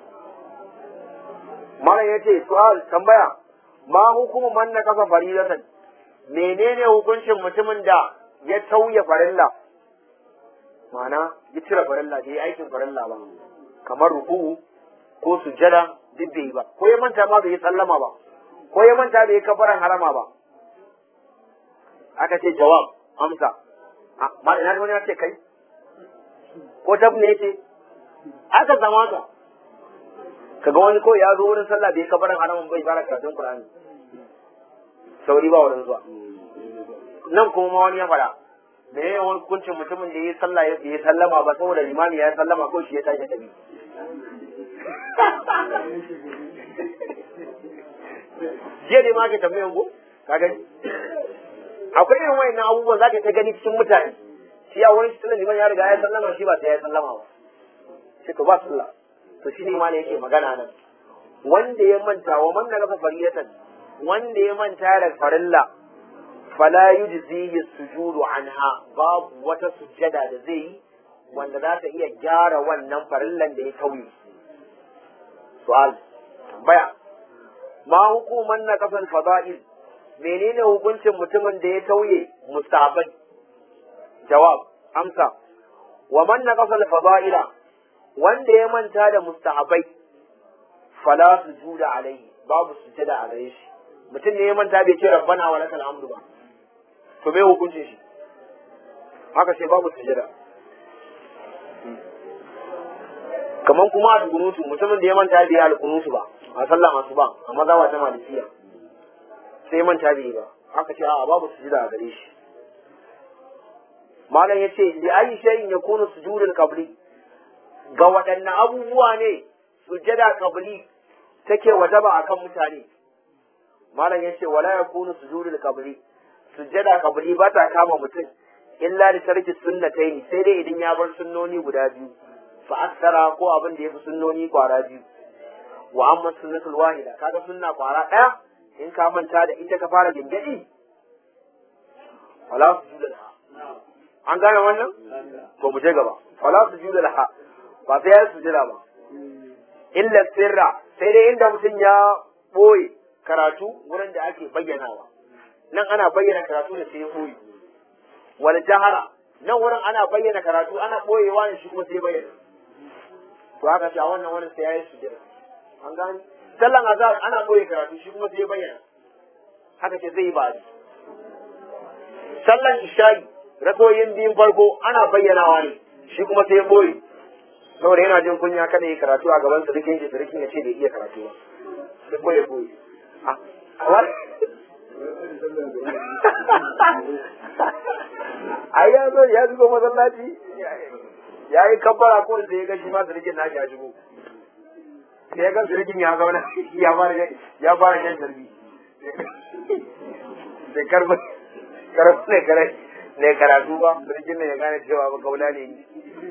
Malam ya ce su'al tambaya, ma hukumu man na kafa faridatan, menene hukuncin mutumin da ya tauye farilla, ma'ana ya cire farilla da ya aikin farilla ba, kamar ruku'u ko sujjada duk bai yi ba, ko ya manta ma bai yi sallama ba, ko ya manta bai yi kafaran harama ba. Aka ce jawab amsa, ma ina wani ya ce kai ko tab ne ce aka zama ka kaga wani ko ya zo wurin sallah bai kabarin haramun bai fara karatun Qur'ani, sauri ba wurin zuwa nan. Kuma wani ya fara me ne wani hukuncin mutumin da ya sallah ya sallama ba saboda limami ya sallama ko shi ya tashi tabi. jiya ne ma ke tambayan ko ka gani akwai irin wayannan abubuwan zaka ta gani cikin mutane shi a wurin sallan liman ya riga ya sallama shi ba sai ya sallama ba sai to ba sallah to shi ne ma ne yake magana nan wanda ya manta wa man daga fariyatan wanda ya manta da farilla fala yujzihi sujudu anha babu wata sujjada da zai yi wanda za ta iya gyara wannan farillan da ya kauye su'al tambaya ma hukuman na kasan fada'il menene hukuncin mutumin da ya tauye mustahabai jawab amsa wa man naqasa al-fada'ila wanda ya manta da mustahabai fala sujuda alaihi babu sujada a gare shi mutum ne ya manta bai ce rabbana wa lakal hamdu ba to me hukuncin shi haka sai babu sujada kaman kuma al-qunutu mutumin da ya manta bai al-qunutu ba a sallah masu ba a mazawa ta malikiya sai manta bai ba haka ce a babu sujada a gare shi malam yace li ayi shay'in yakunu sujudul qabli ga waɗanne abubuwa ne sujada qabli take wajaba akan mutane malam yace wala yakunu sujudul qabli sujada qabli ba ta kama mutum illa li tarki sunnatayn sai dai idan ya bar sunnoni guda biyu fa aksara ko abin da yafi sunnoni kwara biyu wa amma sunnatul wahida kaga sunna kwara daya in ka manta da ita ka fara gingadi wala sujuda laha an gane wannan to mu je gaba wala sujuda laha ba sai ya sujada ba illa sirra sai dai inda mutum ya boye karatu wurin da ake bayyanawa nan ana bayyana karatu da sai ya boye wal jahara nan wurin ana bayyana karatu ana boyewa ne shi kuma sai bayyana to haka ce a wannan wurin sai ya yi sujada an gane sallan azhar ana boye karatu shi kuma sai ya bayyana haka ce zai yi ba sallan isha'i rakoyin biyun farko ana bayyanawa ne shi kuma sai ya boye saboda yana jin kunya kada yi karatu a gaban surikin shi surikin ya ce bai iya karatu ba sai boye boye ai ya zo ya shigo masallaci ya yi kabbara ko sai ya ga shi ma surikin nashi ya shigo sai ya ga surikin ya zauna ya fara shan tarbi sai karfi ne karatu ba surikin ne ya gane cewa ba kaula ne ni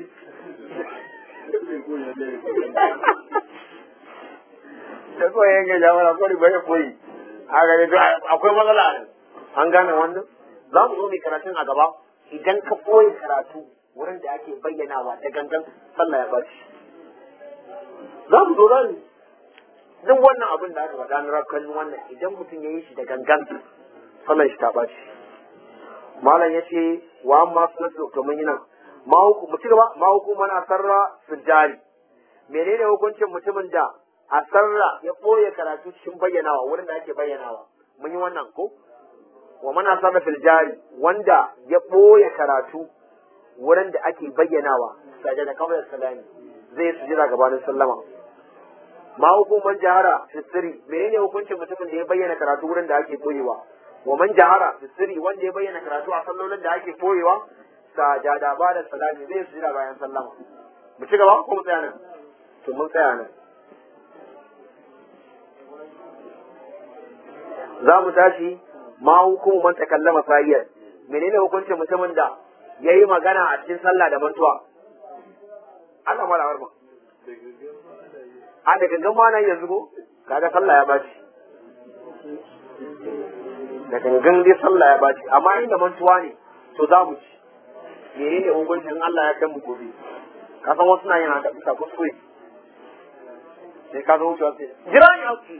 da kawai yanke jama'a ko ba ya koyi a gare to akwai matsala ne an gane wannan za mu zo mai karatun a gaba idan ka koyi karatu wurin da ake bayyanawa da gangan sallah ya baci za mu zo zan duk wannan abin da aka faɗa na rakan wannan idan mutum ya yi shi da gangan sallah shi ta baci malam ya ce wa amma sunatu to mun yi nan mu ci gaba ma hukuman asarra sujjari menene hukuncin mutumin da asarra ya koya karatu cikin bayyanawa wurin da ake bayyanawa mun yi wannan ko wa man asarra fil jari wanda ya koya karatu wurin da ake bayyanawa sajada kamar salami zai sujjada gabanin sallama ma hukuman jahara fisiri menene hukuncin mutumin da ya bayyana karatu wurin da ake koyewa wa man jahara fisiri wanda ya bayyana karatu a sallolin da ake koyewa sajada ba da salami zai sujjada bayan sallama mu ci gaba ko mu tsaya nan to mun tsaya nan za mu tashi ma hukumu man takallama sayyid menene hukuncin mutumin da yayi magana a cikin sallah da mantuwa Allah mala warma a da gangan ma nan yanzu ko kaga sallah ya baci da gangan dai sallah ya baci amma inda mantuwa ne to za mu ci menene hukuncin Allah ya kai mu gobe ka san wasu na yin haka bisa kuskure sai ka zo wucewa sai jira ni auki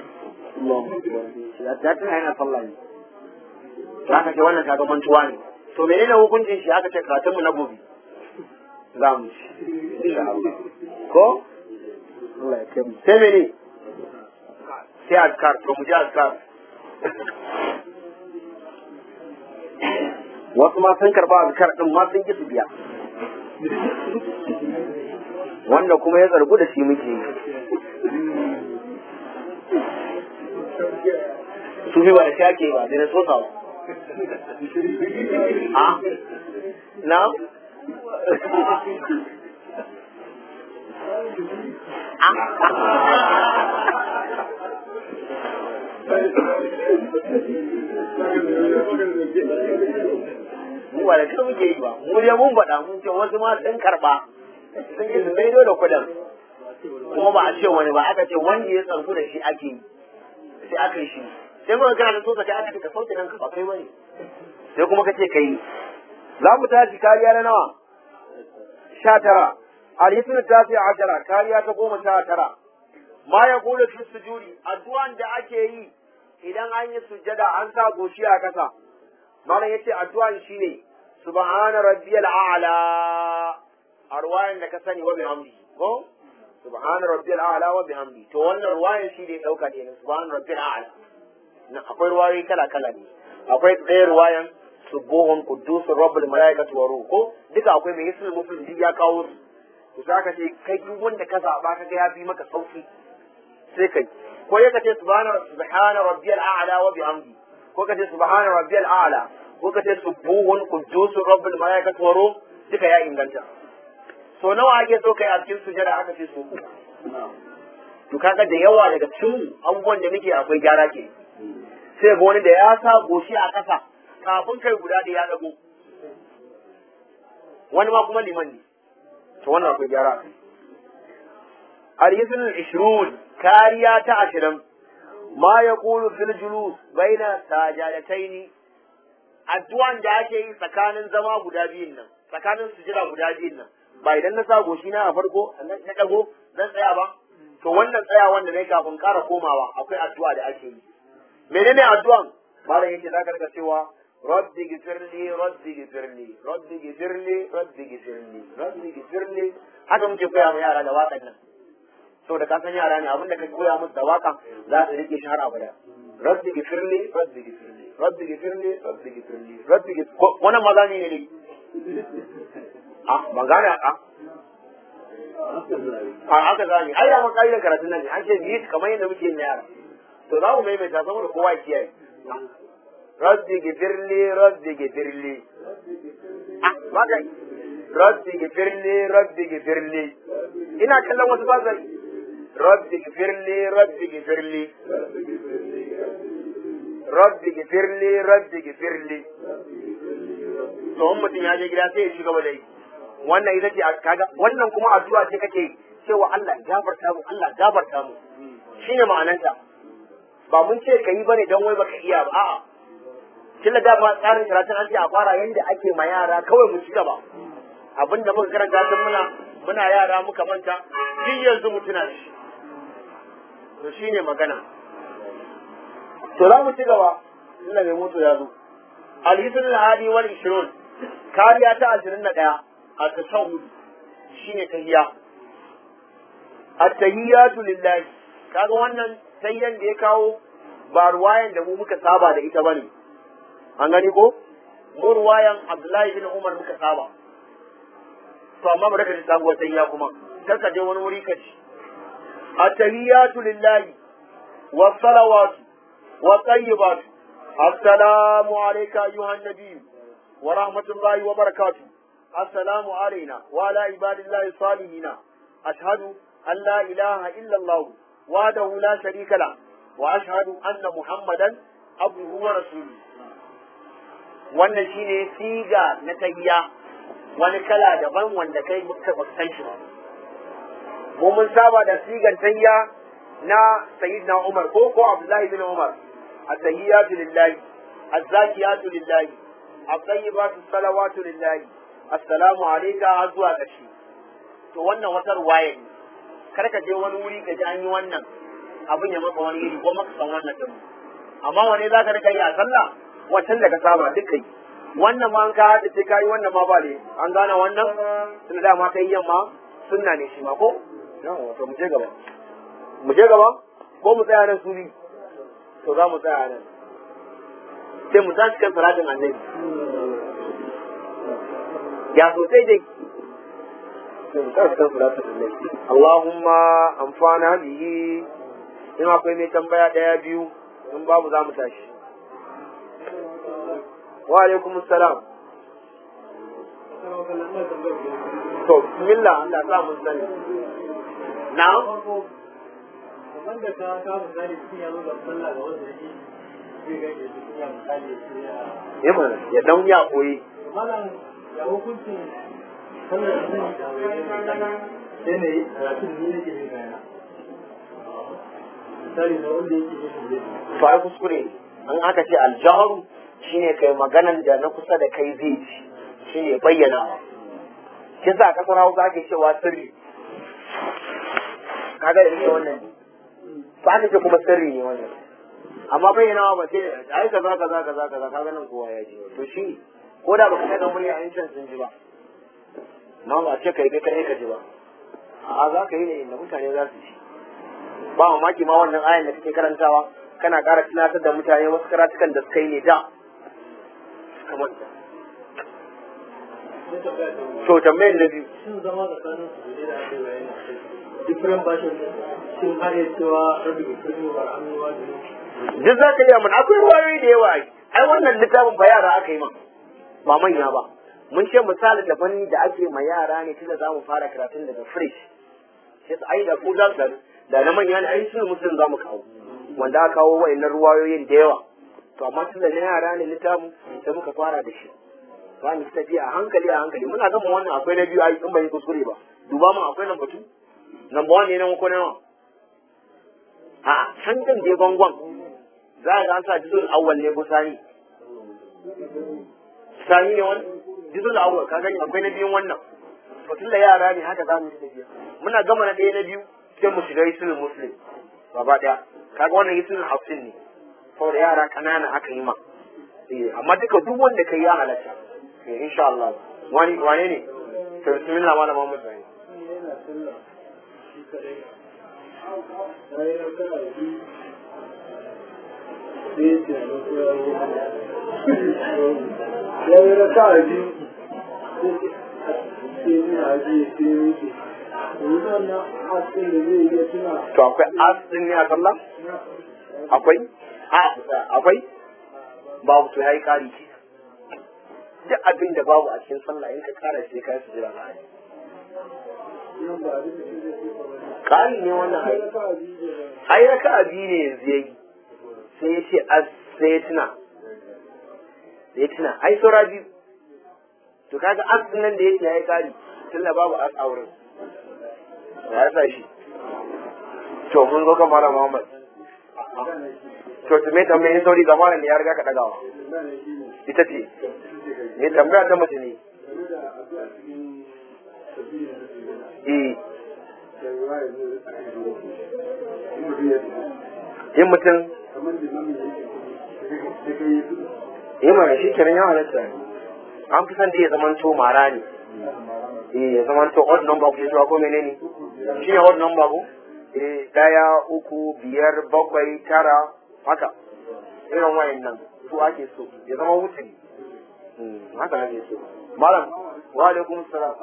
ya ta yana sallah ne to aka ce wannan kaga mantuwa ne to menene hukuncin shi aka ce karatun mu na gobe za mu ci insha Allah ko Allah ya kai mu sai mene sai azkar to mu ji azkar wasu ma sun karba azkar din ma sun ki su biya wanda kuma ya zargu da shi muke yi su fi ba da shi ake ba da na sosa ba a na mu ba da kai muke yi ba, mu dai mun faɗa mun ce wasu ma sun karɓa sun yi su maido da kuɗin, kuma ba a ce wani ba, aka ce wanda ya tsarku da shi ake yi, sai aka yi shi, sai muka kana da so ka ce aka ce ka sauke nan ka ba kai bane, sai kuma ka ce ka yi. Za mu tashi kariya na nawa? 19. Al-Hisn Tasi Ashara, kariya ta 19. Ma ya kula fi sujudi, addu'an da ake yi idan an yi sujjada an sa goshi a kasa. Malam yace addu'an shine subhana rabbiyal a'la, arwayan da ka sani wa bihamdi ko subhana rabbiyal a'la wa bihamdi, to wannan ruwayan shi ne dauka ne subhana rabbiyal a'la. Na akwai ruwayoyi kala kala ne, akwai ɗaya ruwayan subuhun quddusur rabbul malaikatu wa ruh, ko duka akwai mai hisnul muslim ya kawo su. To sai ka ce kai duk wanda ka zaba ka ga ya fi maka sauki sai kai, ko ya kace subhana rabbiyal a'la wa bihamdi, ko kace subhana rabbiyal a'la, ko kace subuhun quddusur rabbul malaikatu wa ruh, duka ya inganta. So nawa ake so kai a cikin sujada? Aka ce so uku. To kaga da yawa daga cikin abubuwan da muke akwai gyara ke, sai ga wani da ya sa goshi a kasa kafin kai guda da ya dago, wani ma kuma liman ne, to wannan akwai gyara. al-hisn al-20, kariya ta 20. ma yaqulu fil julus baina sajadataini, addu'an da ake yi tsakanin zama guda biyun nan, tsakanin sujada guda biyun nan, ba idan na sa goshi na a farko na dago zan tsaya ba, to wannan tsaya wanda ne kafin ƙara komawa akwai addu'a da ake yi. Menene addu'an? malam yake zaka rika cewa rabbi gifirli rabbi gifirli rabbi gifirli rabbi gifirli rabbi gifirli, haka muke koya ma yara da waƙan nan, saboda ka san yara ne, abin da ka koya musu da waƙa za su rike shi har abada. rabbi gifirli rabbi gifirli rabbi gifirli rabbi gifirli rabbi gifirli, wannan maza ne ne ban gane aka gane, ai da mun kayyana karatun nan ne, an ce biyu kamar yadda muke yin yara, to za mu maimaita saboda kowa ya kiyaye. rabbi gifirli rabbi gifirli, ba kai rabbi gifirli rabbi gifirli, ina kallon wasu ba zai rabbi gifirli rabbi gifirli rabbi gifirli rabbi gifirli. to in mutum ya je gida sai ya ci gaba da yi wannan, ita ce kaga wannan kuma addu'a ce kake cewa Allah gafarta mu, Allah gafarta mu, shine ma'ananta. Ba mun ce ka yi bane don wai baka iya ba, a'a killa da ma tsarin karatun an ce a fara yanda ake ma yara kawai mu ci gaba, abinda muka karanta tun muna yara muka manta, shi yanzu mu tuna shi, to shine magana. to za mu ci gaba, ina mai mutu ya zo. al-hisn al-hadi wal 20, kariya ta 21. at-tashahhud shine tahiyya. at-tahiyyatu lillahi, kaga wannan tayyan da ya kawo ba ruwayan da mu muka saba da ita bane, an gani ko mu ruwayan Abdullahi bin Umar muka saba, to amma bari ka ji sabuwar tayya kuma kar ka je wani wuri ka ci. at-tahiyyatu lillahi was salawatu wa tayyibatu, assalamu alayka ayyuhan nabiy wa rahmatullahi wa barakatuh, assalamu alayna wa ala ibadillahi salihina, ashhadu an la ilaha illa Allah wahdahu la sharika la wa ashhadu anna muhammadan abduhu wa rasuluhu. wannan shine siga na tahiyya, wani kala daban wanda kai muka san shi ba. mu mun saba da sigan tahiyya na sayyidina Umar ko Abdullahi bin Umar, at-tahiyyatu lillahi, az-zakiyatu lillahi, at-tayyibatu salawatu lillahi, assalamu alayka zuwa ƙarshe. to wannan wata ruwaya ne, kar ka je wani wuri ka ji an yi wannan abin ya maka wani iri ko maka san wannan din, amma wane za ka rika yi a sallah wancan da ka saba duk kai. wannan ma an ka haɗa sai ka yi wannan ma ba ne, an gane wannan tunda dama kai yamma sunna ne shi ma ko. to mu je gaba ko mu tsaya nan suri? to za mu tsaya nan sai mu tashi kan salatin annabi ya sosai dai. Allahumma amfana bihi, in akwai mai tambaya daya biyu, in babu za mu tashi. Wa alaikum salam. To bismillah, Allah za mu sani. Na'am. kamar da ka misali mutum ya zo ga sallah ga wanda yake zai ga ke cikin ya misali ya mana ya dan ya koyi malam ya hukuncin sallar da zai da wani sai ne karatun ne yake yin gaya misali da wanda yake yin to ai kuskure an aka ce aljaharu shine kai maganan da na kusa da kai zai ci shine bayyana kisa a kasar Hausa ake cewa sirri kaga da wannan to aka ce kuma sirri ne wannan amma bayyana ba sai ai kaza kaga nan kowa ya ji to shi ko da baka ga murya an can sun ji ba ma ba ce kai ka ji ba a za ka yi ne inda mutane za su ji ba mamaki ma wannan ayan da kake karantawa kana ƙara tunatar da mutane wasu karatukan da suka yi ne da kamar da to tambayar da biyu shin zama tsakanin su da ake bayani different version shin har ya cewa rabbi da kirmi wa rahmuwa da duk za ka yi mana akwai ruwayoyi da yawa ai wannan littafin ba yara aka yi ma ba manya ba mun ce misali daban da ake ma yara ne tunda za mu fara karatun daga fresh sai su ai da ko za su da na manya ne ai sun musulun za mu kawo wanda aka kawo wa'annan ruwayoyin da yawa to amma tunda na yara ne littafin sai muka fara da shi ba mu tafiya a hankali muna gama wannan akwai na biyu ai in bai kuskure ba duba mu akwai nan batu number 1 ne nan ko nawa a can din dai bangon za ka ga an sa jizul awwal ne ko sani sani ne wani jizul awwal ka gani akwai na biyun wannan to tunda yara ne haka za mu yi tafiya muna gama na ɗaya na biyu sai mu shiga yisul muslim gaba ɗaya kaga wannan yisul hafsin ne saboda yara kanana aka yi ma amma duka duk wanda kai ya halatta insha Allah wane ne to bismillah malam Muhammad Sani ya yi raka a biyu to akwai asin ne a sallah akwai babu to yayi kari duk abin da babu a cikin sallah in ka kara sai ka su jira ba kari ne wannan ai raka abi ne yanzu yayi sai ya ce sai ya tuna ai saura biyu to kaga as nan da yake yayi kari tunda babu as auren ya sa shi to mun zo kan malam Muhammad to me tambaye sauri ga malam ya riga ka dagawa ita ce ne tambaya ta mace ne yin mutum yi mana shi kenan ya halatta an fi son da ya zamanto mara ne ya zamanto odd number ku cewa ko menene shi ne odd number ku 1 3 5 7 9 haka irin wayan nan su ake so ya zama wuce haka ake so malam wa alaikum salam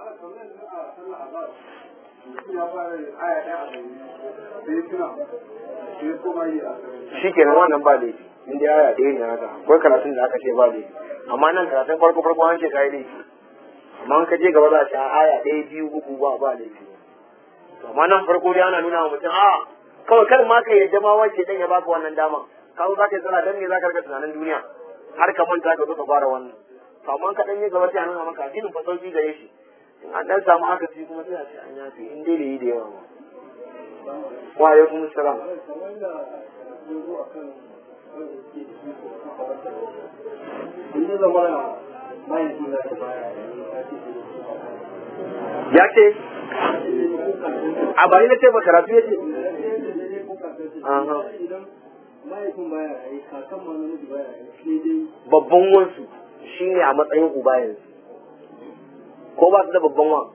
shi kenan wannan ba laifi inda aya ɗaya ne haka akwai karatun da aka ce ba laifi amma nan karatun farko an ce ka yi laifi amma ka je gaba za a ce aya 1 2 3 ba laifi amma nan farko dai ana nuna wa mutum kawai kar ma ka yadda ma wace dan ya baka wannan dama kawo za ka yi tsara dan ne za ka rika tunanin duniya har ka manta ka zo ka fara wannan to amma ka dan yi gaba sai a nuna maka addinin fa sauki gare shi in an dan samu haka ci kuma sai a ce an yafi in dai da yi da yawa ba wa alaikum salam ya ce a bari na ce ba karatu ya ce babban wansu shi ne a matsayin uba yanzu ko ba su da babban wa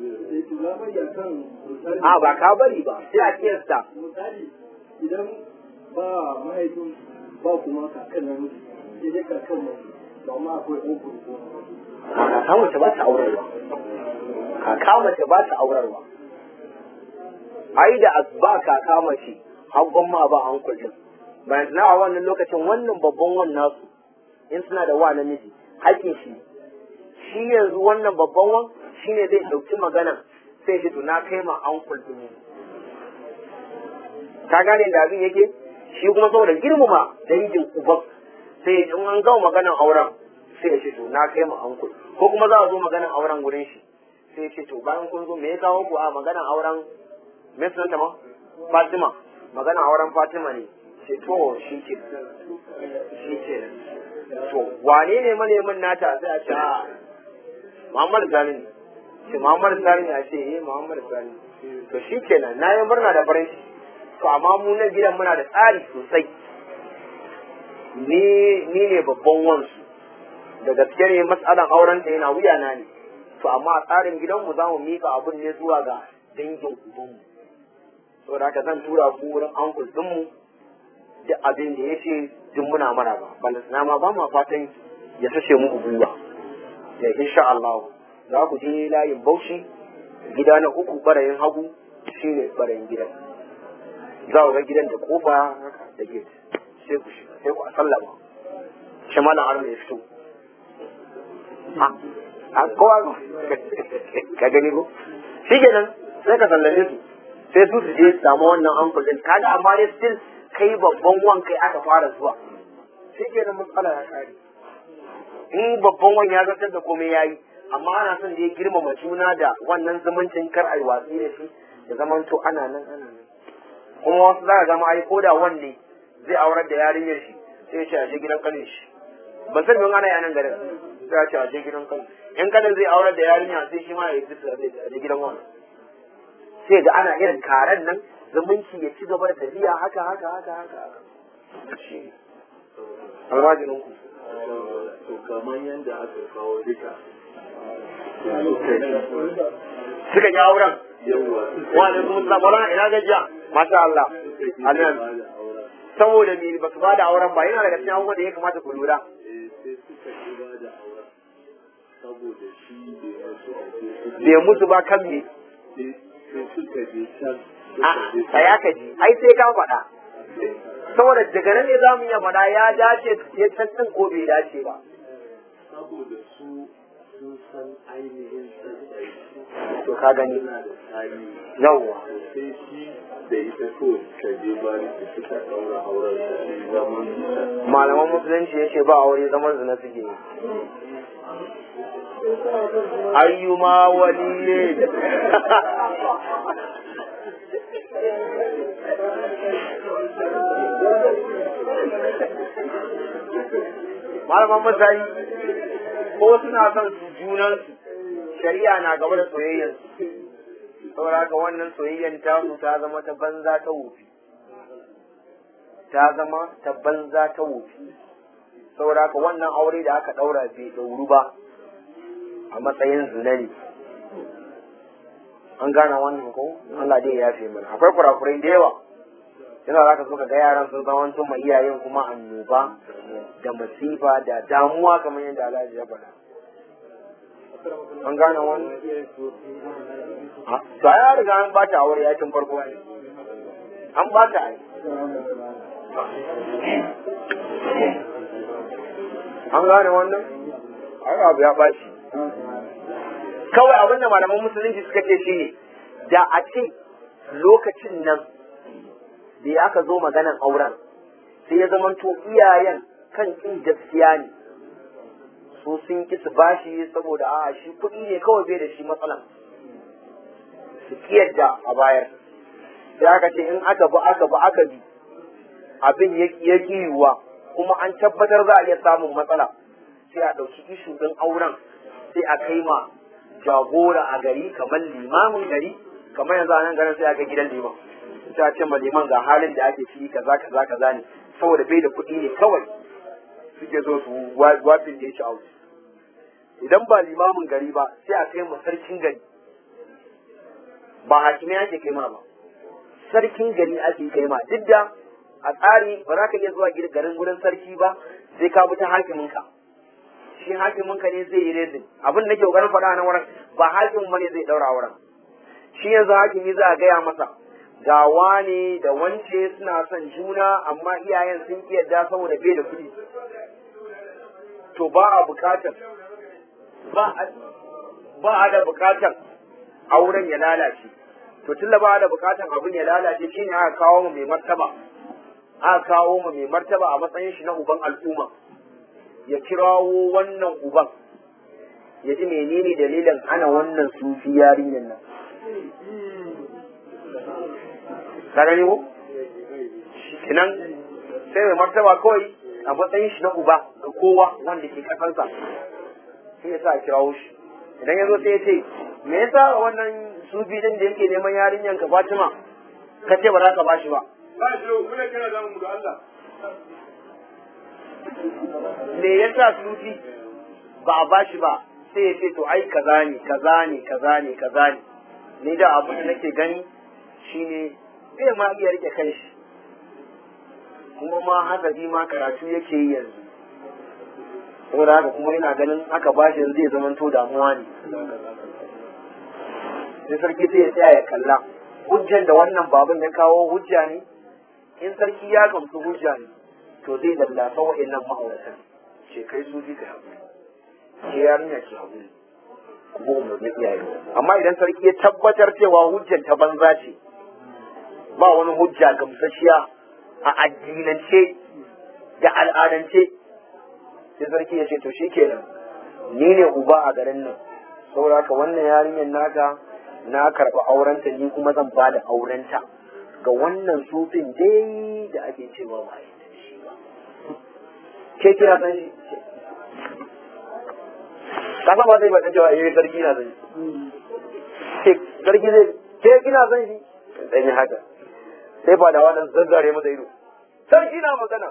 ba ka bari ba sai a kiyasta idan ba mahaifin ba kuma kakan nan sai dai kakan nan ba ma akwai ɗan kurkuku kaka mace ba ta aurarwa kaka mace ba ta aurarwa ai da ba kaka mace hagon ma ba an kullum bayan na a wannan lokacin wannan babban wannan su in suna da wa namiji haƙin shi yanzu wannan babban wan shine zai ɗauki magana sai shi na kai ma an kullum ka gane da abin yake shi kuma saboda girmama dangin uban sai in an gawo maganan auren sai ya ce to na kai mu ankul ko kuma za a zo maganan auren gurin shi sai ya ce to bayan kun zo me ya kawo ku a maganan auren me sunanta ma Fatima maganan auren Fatima ne ce to shi ke to wane ne manemin nata sai a ce a Muhammad Sani ne ce Muhammad Sani a ce Muhammad Sani to shi kenan na yi murna da farin ciki to amma mu nan gidan muna da tsari sosai ni ne babban wansu da gaske ne matsalan auren ta yana wuya na ne to amma a tsarin gidanmu za mu mika abun ne zuwa ga dangin ubanmu saboda haka zan tura ku wurin ankul dinmu duk abin da ya ce duk muna mara ba balasna ma ba ma fatan ya sashe muku gwiwa da insha Allah za ku je layin Bauchi gida na 3 barayin hagu shine barayin gidan za ku ga gidan da kofa da gate sai ku shiga sai ku sallama shi malam arna ya fito a kowa ka gani ko shi kenan sai ka sallame su sai su je samu wannan ankul din kaga amma dai still kai babban wan kai aka fara zuwa shi kenan matsala ya kare in babban wan ya zartar da komai yayi amma ana son da ya girmama juna da wannan zumuncin kar ai watsi da shi da zaman to ana nan kuma wasu za ka gama ai ko da wanne zai aurar da yarinyar shi sai ya ce a je gidan kanin shi ban san don ana yi nan garin sai ya ce a je gidan kanin in kanin zai aurar da yarinya sai shi ma ya yi fita a je gidan wani sai ga ana irin karen nan zumunci ya ci gaba da tafiya haka shi almajirin ku to kamar yadda aka kawo duka suka yi auren wani sun sabara ina gajiya masha Allah amin saboda me ba su ba da auren ba yana daga cikin abubuwan da ya kamata ku lura sai suka yi ba da auren saboda shi bai mutu ba kan me sai suka je can tsaya ka ji ai sai ka faɗa saboda daga nan ne za mu iya faɗa ya dace ya can ko bai dace ba saboda su sun san ainihin sassai to ka gani yawwa sai shi da ita ko ka je bari da suka ɗaura auren su zaman malaman musulunci ya ce ba aure zaman zina suke yi ayyuma waliye malaman masai ko suna son su junansu shari'a na gaba da soyayyarsu saboda haka wannan soyayyar tasu ta zama ta banza ta wofi saboda haka wannan aure da aka daura bai dauru ba a matsayin zina ne an gane wannan ko Allah dai ya fi mana akwai kurakurai da yawa yana za ka so ka ga yaran sun zama wancan mai iyayen kuma annoba da masifa da damuwa kamar yadda Alhaji ya faɗa an gane wannan to ya riga an bata aure ya tun farko an bata ai an gane wannan ai abu ya bashi kawai abinda malaman musulunci suka ce shine da a ce lokacin nan da aka zo maganan auren sai ya zamanto iyayen kan kin gaskiya ne su sun ki su bashi saboda a shi kuɗi ne kawai bai da shi matsalan su kiyarda a bayar sai aka ce in aka bi abin ya ki yiwuwa kuma an tabbatar za a iya samun matsala sai a ɗauki ishu ɗin auren sai a kai ma jagora a gari kamar limamin gari kamar yanzu a nan garin sai a ga gidan liman sai a ce ma liman ga halin da ake ciki kaza ne saboda bai da kuɗi ne kawai suke so su wafin da ya ci auki idan ba limamin gari ba sai a kai ma sarkin gari ba hakimi ake kai ma ba sarkin gari ake kai ma duk da a tsari ba za ka iya zuwa garin gurin sarki ba sai ka bi ta hakiminka shi hakiminka ne zai yi rezin abin da ke kokarin faɗa na wurin ba hakimin ba ne zai ɗaura wurin shi yanzu hakimi za a gaya masa ga wane da wance suna son juna amma iyayen sun ki yadda saboda bai da kuɗi to ba a bukatar ba a da bukatar auren ya lalace to tun da ba da bukatan abin ya lalace shine aka kawo mu mai martaba a matsayin shi na uban al'umma ya kirawo wannan uban ya ji menene dalilin ana wannan sufi yarinyar nan ka gani ko kinan sai mai martaba kawai a matsayin shi na uba ga kowa wanda ke kasansa sai ya sa a kirawo shi idan ya zo sai ya ce me yasa wannan sufi din da yake neman yarinyan ka Fatima ka ce ba za ka bashi ba me yasa sufi ba a bashi ba sai ya ce to ai kaza ne ni da abu da nake gani shine zai ma iya rike kanshi kuma ma hazabi ma karatu yake yi yanzu saboda haka kuma ina ganin aka bashi zai zamanto damuwa ne sai sarki sai ya tsaya ya kalla hujjan da wannan babun ya kawo hujja ne in sarki ya gamsu hujja ne to zai lallasa wa'annan ma'auratan ce kai su ji ka haƙuri ke yarinya ke haƙuri kuma umarni iyaye amma idan sarki ya tabbatar cewa hujjan ta banza ce ba wani hujja gamsashiya a addinance da al'adance sai sarki ya ce to shikenan ni ne uba a garin nan saboda haka wannan yarinyar naka na karɓi aurenta ni kuma zan ba da aurenta ga wannan sufin dai da ake cewa ba yi da shi ba ke kira san shi ka san ba zai bata cewa sarki na san shi sarki zai ke kina san shi dan yi haka sai ba da wannan zazzare masa ido sarki na magana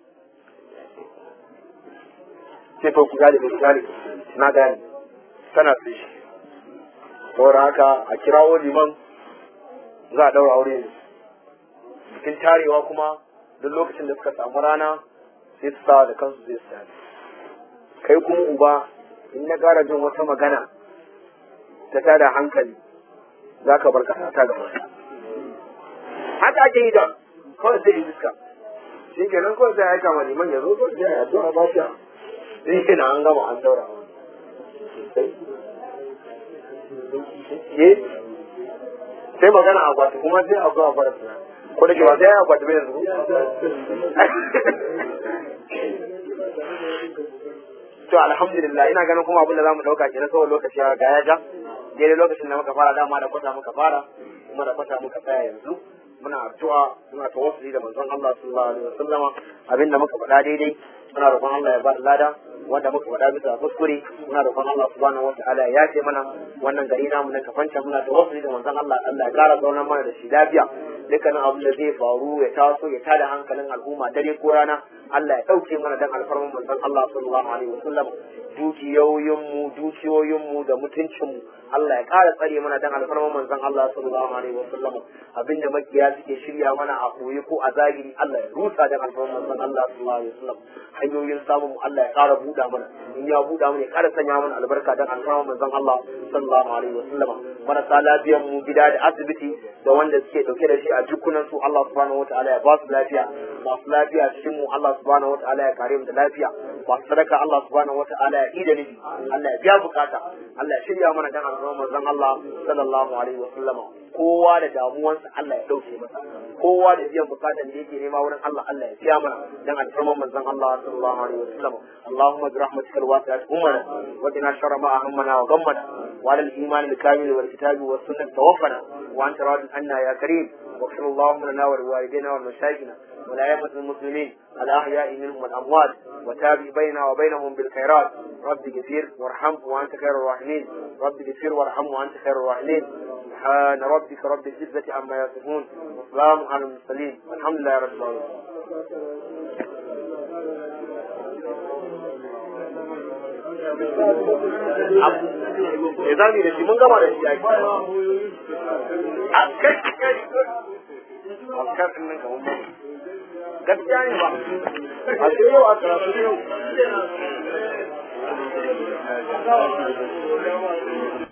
sai to ku gane na gane tana sai shi saboda haka a kirawo liman za a daura aure ne bikin tarewa kuma duk lokacin da suka samu rana sai su sawa da kansu zai su tare kai kuma uba in na gara jin wata magana ta tada hankali za ka bar kasa ta gaba haka ake yi da kawai sai yi iska shi kenan kawai sai ya aika ma liman ya zo kawai sai ya addu'a ba shi shi na an gama an daura sai magana a kwatu kuma sai a zuwa fara suna ko da ke ba sai a kwatu bai yanzu to alhamdulillah ina ganin kuma abin da zamu dauka kenan saboda lokaci ya riga ya ja daidai lokacin da muka fara dama da kwata muka fara kuma da kwata muka tsaya yanzu muna addu'a muna tawassuli da manzon Allah sallallahu alaihi wasallama abinda muka faɗa daidai muna roƙon Allah ya ba da lada wanda muka faɗa bisa kuskure muna roƙon Allah subhanahu wataala ya ce mana wannan gari namu na kafanta muna tawassuli da manzon Allah Allah ya ƙara zaunar mana da shi lafiya dukkanin abin da zai faru ya taso ya tada hankalin al'umma dare ko rana Allah ya ɗauke mana dan alfarman manzon Allah sallallahu alaihi wasallam dukiyoyinmu da mutuncinmu Allah ya ƙara tsare mana dan alfarman manzon Allah sallallahu alaihi wasallam abinda makiya suke shirya mana a koyi ko a zahiri Allah ya rusa dan alfarman manzon Allah sallallahu alaihi wasallam hanyoyin samun Allah ya ƙara buɗa mana in ya buɗa mana ya ƙara sanya mana albarka dan alfarman manzon Allah sallallahu alaihi wasallam marasa lafiyan mu gida da asibiti da wanda suke dauke da shi a jikunan su Allah subhanahu wataala ya ba su lafiya masu lafiya cikin mu Allah subhanahu wataala ya kare mu da lafiya masu sadaka Allah subhanahu wataala ya ida nufi Allah ya biya bukata Allah ya shirya mana dan alfarman manzon Allah sallallahu alaihi wasallam kowa da damuwansa Allah ya dauke masa kowa da biyan bukatan da yake nema wurin Allah Allah ya biya mana dan alfarman manzon Allah sallallahu alaihi wasallam Allahumma bi rahmatikal wasi'at ummana wa qina sharra ma ahammana wa ghammana wa ala al-iman al-kamil wal kitabi was sunnah tawaffana wa anta radin anna ya karim واغفر اللهم لنا ولوالدينا ولمشايخنا ولأئمة المسلمين الأحياء منهم والأموات وتابع بيننا وبينهم بالخيرات رب اغفر وارحم وأنت خير الراحمين رب اغفر وارحم وأنت خير الراحمين سبحان ربك رب العزة عما يصفون وسلام على المرسلين والحمد لله رب العالمين Ezami da shi mun gama da shi ake. A kai kan nan kamar ba. Gaskiya ne ba. A sai yau a karatu yau.